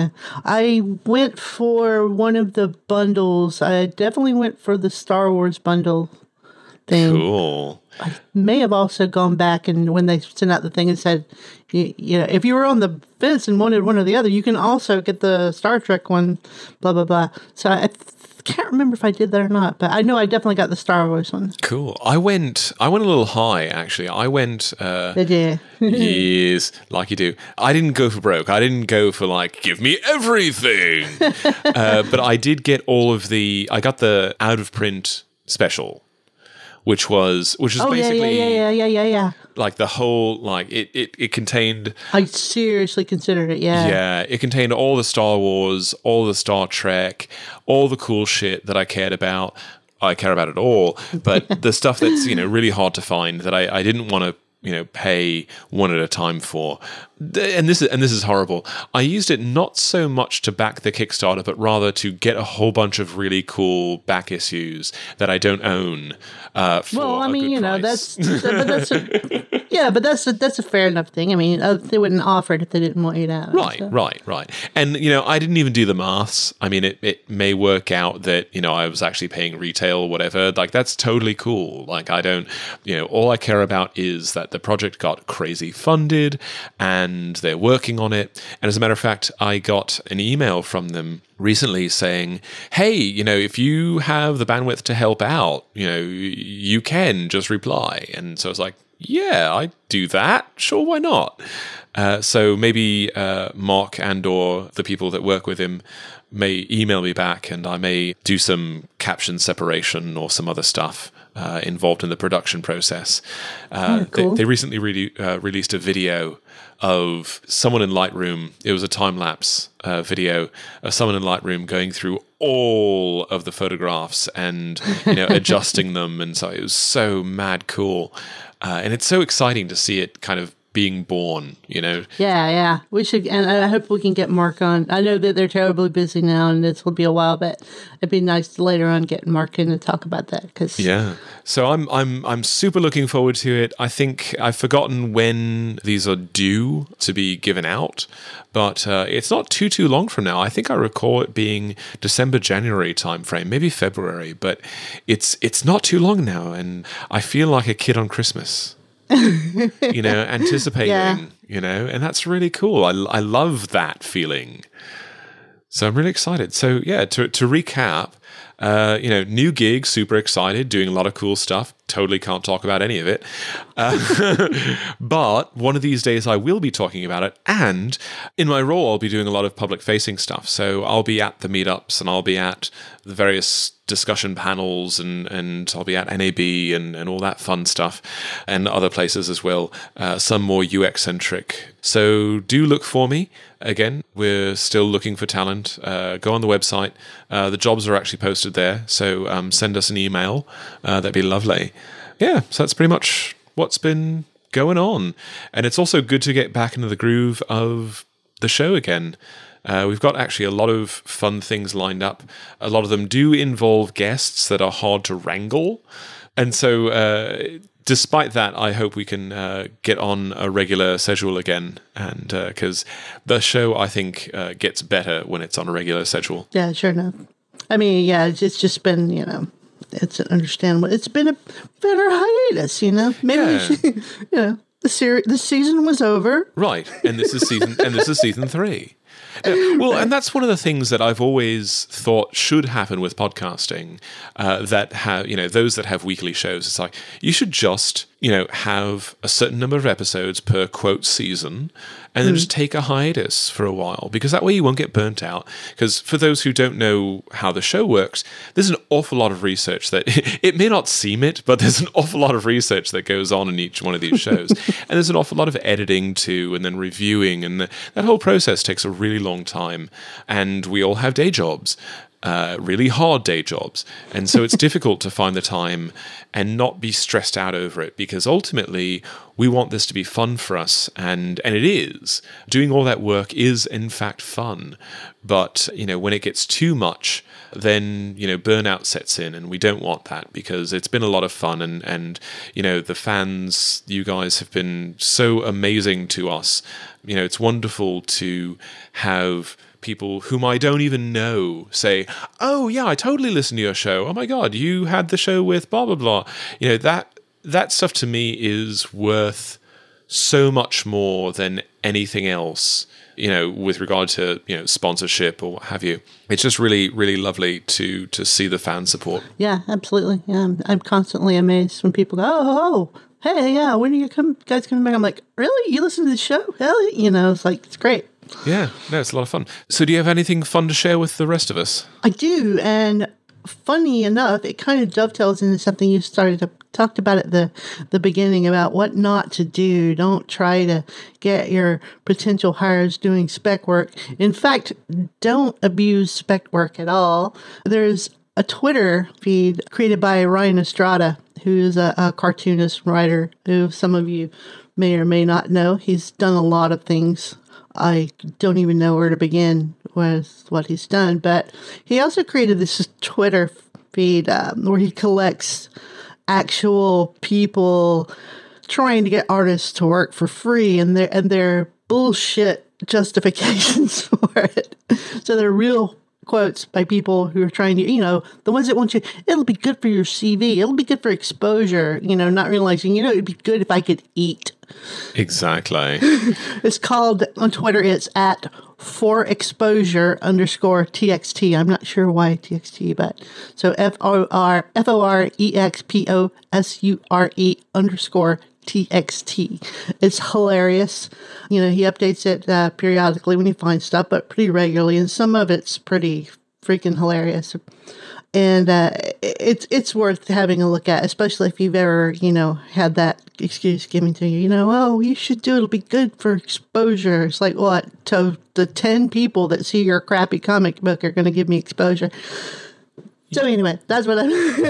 I went for one of the bundles. I definitely went for the Star Wars bundle thing. Cool. I may have also gone back and when they sent out the thing and said, you, you know, if you were on the fence and wanted one or the other, you can also get the Star Trek one, blah, blah, blah. So I th- can't remember if I did that or not, but I know I definitely got the Star Wars one. Cool. I went I went a little high, actually. I went... Uh, Did you? Yes, like you do. I didn't go for broke. I didn't go for like, give me everything. uh, but I did get all of the... I got the out-of-print special, which was which was oh, basically yeah, yeah, yeah, yeah, yeah, yeah. like the whole like it, it it contained I seriously considered it, yeah. Yeah, it contained all the Star Wars, all the Star Trek, all the cool shit that I cared about. I care about it all, but the stuff that's, you know, really hard to find that I, I didn't want to, you know, pay one at a time for. And this is and this is horrible. I used it not so much to back the Kickstarter, but rather to get a whole bunch of really cool back issues that I don't own. Uh, for well, I a mean, good you know, price. that's but that's a, yeah, but that's a, that's a fair enough thing. I mean, uh, they wouldn't offer it if they didn't want you to have it. Right, so. right, right. And, you know, I didn't even do the maths. I mean, it, it may work out that, you know, I was actually paying retail or whatever. Like, that's totally cool. Like, I don't, you know, all I care about is that the project got crazy funded and they're working on it. And as a matter of fact, I got an email from them recently saying, hey, you know, if you have the bandwidth to help out, you know, you can just reply. And so I was like, yeah, I do that. Sure, why not? Uh, so maybe uh, Mark and or the people that work with him may email me back and I may do some caption separation or some other stuff uh, involved in the production process. Uh, oh, cool. they, they recently re- uh, released a video of someone in Lightroom. It was a time-lapse uh, video of someone in Lightroom going through all of the photographs and, you know, adjusting them. And so it was so mad cool. Uh, and it's so exciting to see it kind of being born, you know? Yeah, yeah. We should, and I hope we can get Mark on. I know that they're terribly busy now and this will be a while, but it'd be nice to later on get Mark in to talk about that. Cause yeah. So I'm I'm I'm super looking forward to it. I think I've forgotten when these are due to be given out, but uh, it's not too too long from now. I think I recall it being December, January timeframe, maybe February, but it's it's not too long now, and I feel like a kid on Christmas. You know, anticipating, yeah. You know, and that's really cool. I, I love that feeling. So I'm really excited. So yeah, to to recap, uh, you know, new gig, super excited, doing a lot of cool stuff. Totally can't talk about any of it. Uh, but one of these days I will be talking about it. And in my role, I'll be doing a lot of public facing stuff. So I'll be at the meetups and I'll be at the various discussion panels and, and I'll be at N A B and, and all that fun stuff and other places as well. Uh, some more U X centric. So do look for me. Again, we're still looking for talent. Uh, go on the website. Uh, the jobs are actually posted there. So um, send us an email. Uh, that'd be lovely. Yeah, so that's pretty much what's been going on. And it's also good to get back into the groove of the show again. Uh, we've got actually a lot of fun things lined up. A lot of them do involve guests that are hard to wrangle. And so uh, despite that, I hope we can uh, get on a regular schedule again, and because uh, the show, I think, uh, gets better when it's on a regular schedule. Yeah, sure enough. I mean, yeah, it's, it's just been, you know, it's understandable. It's been a better hiatus, you know. Maybe Yeah. we should, you know, the ser- the season was over. Right, and this is season, and this is season three. Uh, well, and that's one of the things that I've always thought should happen with podcasting. Uh, that have, you know, those that have weekly shows, it's like you should just, you know, have a certain number of episodes per quote season, and then mm. just take a hiatus for a while, because that way you won't get burnt out. Because for those who don't know how the show works, there's an awful lot of research that it may not seem it, but there's an awful lot of research that goes on in each one of these shows, and there's an awful lot of editing too, and then reviewing, and the, that whole process takes a really long time. And we all have day jobs. Uh, really hard day jobs. And so it's difficult to find the time and not be stressed out over it, because ultimately we want this to be fun for us. And, and it is. Doing all that work is in fact fun. But, you know, when it gets too much, then, you know, burnout sets in, and we don't want that, because it's been a lot of fun. And, and, you know, the fans, you guys have been so amazing to us. You know, it's wonderful to have people whom I don't even know say, oh yeah, I totally listened to your show. Oh my God, you had the show with blah, blah, blah. You know, that, that stuff to me is worth so much more than anything else, you know, with regard to, you know, sponsorship or what have you. It's just really, really lovely to, to see the fan support. Yeah, absolutely. Yeah, I'm, I'm constantly amazed when people go, oh, oh, hey, yeah, when are you come, guys coming back? I'm like, really? You listen to the show? Hell, you know, it's like, it's great. Yeah, no, it's a lot of fun. So do you have anything fun to share with the rest of us? I do, and funny enough, it kind of dovetails into something you started to talked about at the, the beginning about what not to do. Don't try to get your potential hires doing spec work. In fact, don't abuse spec work at all. There's a Twitter feed created by Ryan Estrada, who's a, a cartoonist writer who some of you may or may not know. He's done a lot of things. I don't even know where to begin with what he's done, but he also created this Twitter feed um, where he collects actual people trying to get artists to work for free, and their and their bullshit justifications for it. So they're real quotes by people who are trying to, you know, the ones that want you, it'll be good for your C V, it'll be good for exposure, you know, not realizing, you know, it'd be good if I could eat. Exactly. It's called, on Twitter, it's at for exposure underscore T X T. I'm not sure why T X T, but so F O R F O R E X P O S U R E underscore T X T. It's hilarious. You know, he updates it uh, periodically when he finds stuff, but pretty regularly, and some of it's pretty freaking hilarious. And uh, it's it's worth having a look at, especially if you've ever, you know, had that excuse given to you. You know, oh, you should do it. It'll be good for exposure. It's like, what? So the ten people that see your crappy comic book are going to give me exposure. So anyway, that's what I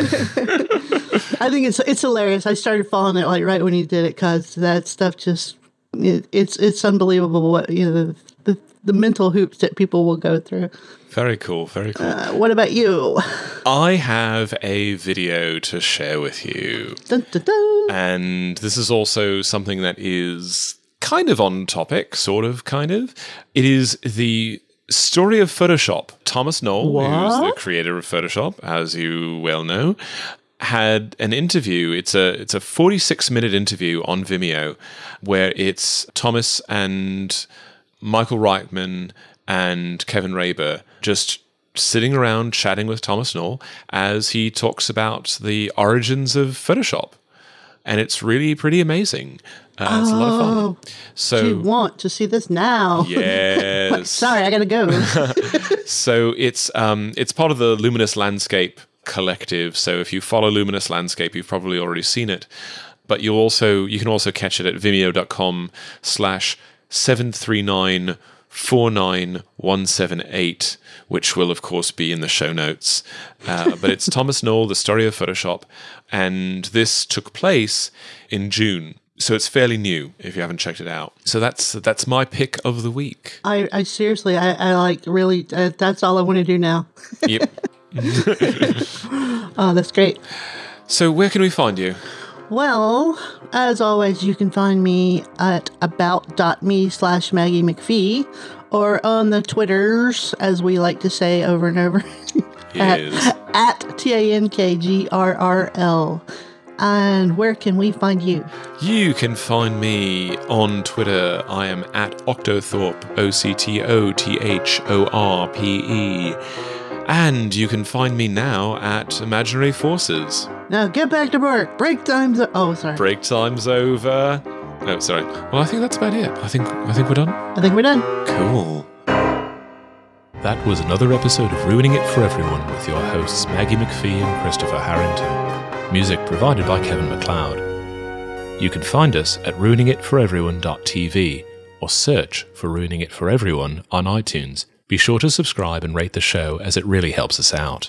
I think it's it's hilarious. I started following it like right when he did it, because that stuff just it, it's it's unbelievable what, you know, the, the the mental hoops that people will go through. Very cool, very cool. Uh, what about you? I have a video to share with you. Dun, dun, dun. And this is also something that is kind of on topic, sort of, kind of. It is the story of Photoshop. Thomas Knoll, What? who's the creator of Photoshop, as you well know, had an interview. It's a it's a forty-six minute interview on Vimeo, where it's Thomas and Michael Reichman and Kevin Raber just sitting around chatting with Thomas Knoll as he talks about the origins of Photoshop. And it's really pretty amazing. Uh, it's oh, a lot of fun. So, do you want to see this now? Yes. Sorry, I gotta go. So it's um, it's part of the Luminous Landscape collective. So if you follow Luminous Landscape, you've probably already seen it. But you also you can also catch it at vimeo.com slash seven three nine four nine one seven eight, which will of course be in the show notes. Uh, but it's Thomas Knoll, The Story of Photoshop, and this took place in June. So it's fairly new if you haven't checked it out. So that's that's my pick of the week. I, I seriously, I, I like really, uh, that's all I want to do now. Yep. Oh, that's great. So where can we find you? Well, as always, you can find me at about.me slash Maggie McPhee or on the Twitters, as we like to say over and over, at, at T A N K G R R L. And where can we find you? You can find me on Twitter. I am at Octothorpe, O C T O T H O R P E. And you can find me now at Imaginary Forces. Now get back to work. Break time's o- oh, sorry. Break time's over. Oh, sorry. Well, I think that's about it. I think I think we're done. I think we're done. Cool. That was another episode of Ruining It for Everyone with your hosts Maggie McPhee and Christopher Harrington. Music provided by Kevin MacLeod. You can find us at ruining it for everyone dot t v or search for Ruining It for Everyone on iTunes. Be sure to subscribe and rate the show, as it really helps us out.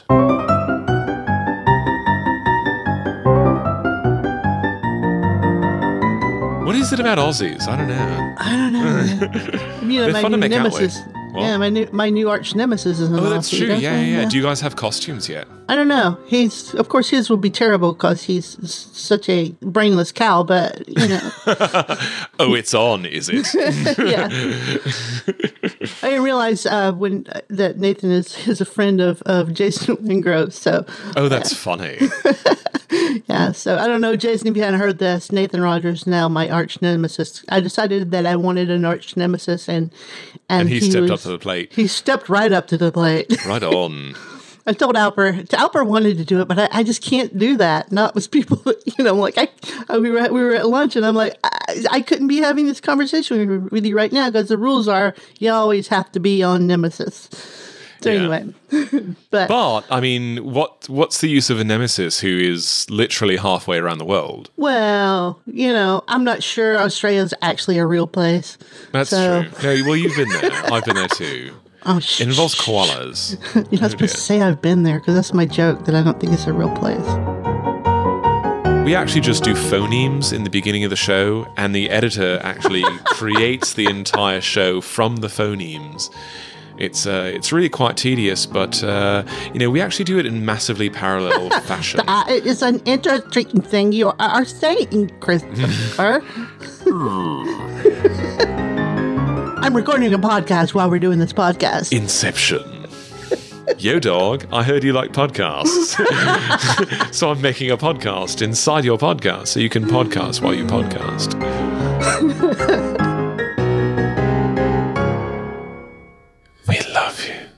What is it about Aussies? I don't know. I don't know. You know, They're my fun to new make out nemesis. with. What? Yeah, my new my new arch nemesis is an Oh, that's Aussie, true. Yeah, don't yeah, they? yeah. Do you guys have costumes yet? I don't know. He's, of course, his will be terrible because he's s- such a brainless cow. But you know, Oh, it's on, is it? yeah. I didn't realize uh, when uh, that Nathan is is a friend of, of Jason Wingrove. So Oh, that's funny. yeah. So I don't know, Jason, if you hadn't heard this, Nathan Rogers now my arch nemesis. I decided that I wanted an arch nemesis, and and, And he, stepped was, up to the plate. He stepped right up to the plate. Right on. I told Alper, Alper wanted to do it, but I, I just can't do that. Not with people that, you know, like I, I we were at, we were at lunch, and I'm like, I, I couldn't be having this conversation with you right now because the rules are you always have to be on Nemesis. So Yeah. anyway, but, But, I mean, what what's the use of a nemesis who is literally halfway around the world? well, you know, I'm not sure Australia's actually a real place. That's So- true. No, well, you've been there. I've been there too. Oh, sh- It involves sh- sh- koalas. You're not supposed to say I've been there because that's my joke that I don't think it's a real place. We actually just do phonemes in the beginning of the show, and the editor actually creates the entire show from the phonemes. It's uh, it's really quite tedious, but uh, you know we actually do it in massively parallel fashion. Uh, it's an interesting thing you are saying, Christopher. I'm recording a podcast while we're doing this podcast. Inception. Yo, dog, I heard you like podcasts. So I'm making a podcast inside your podcast so you can podcast while you podcast. We love you.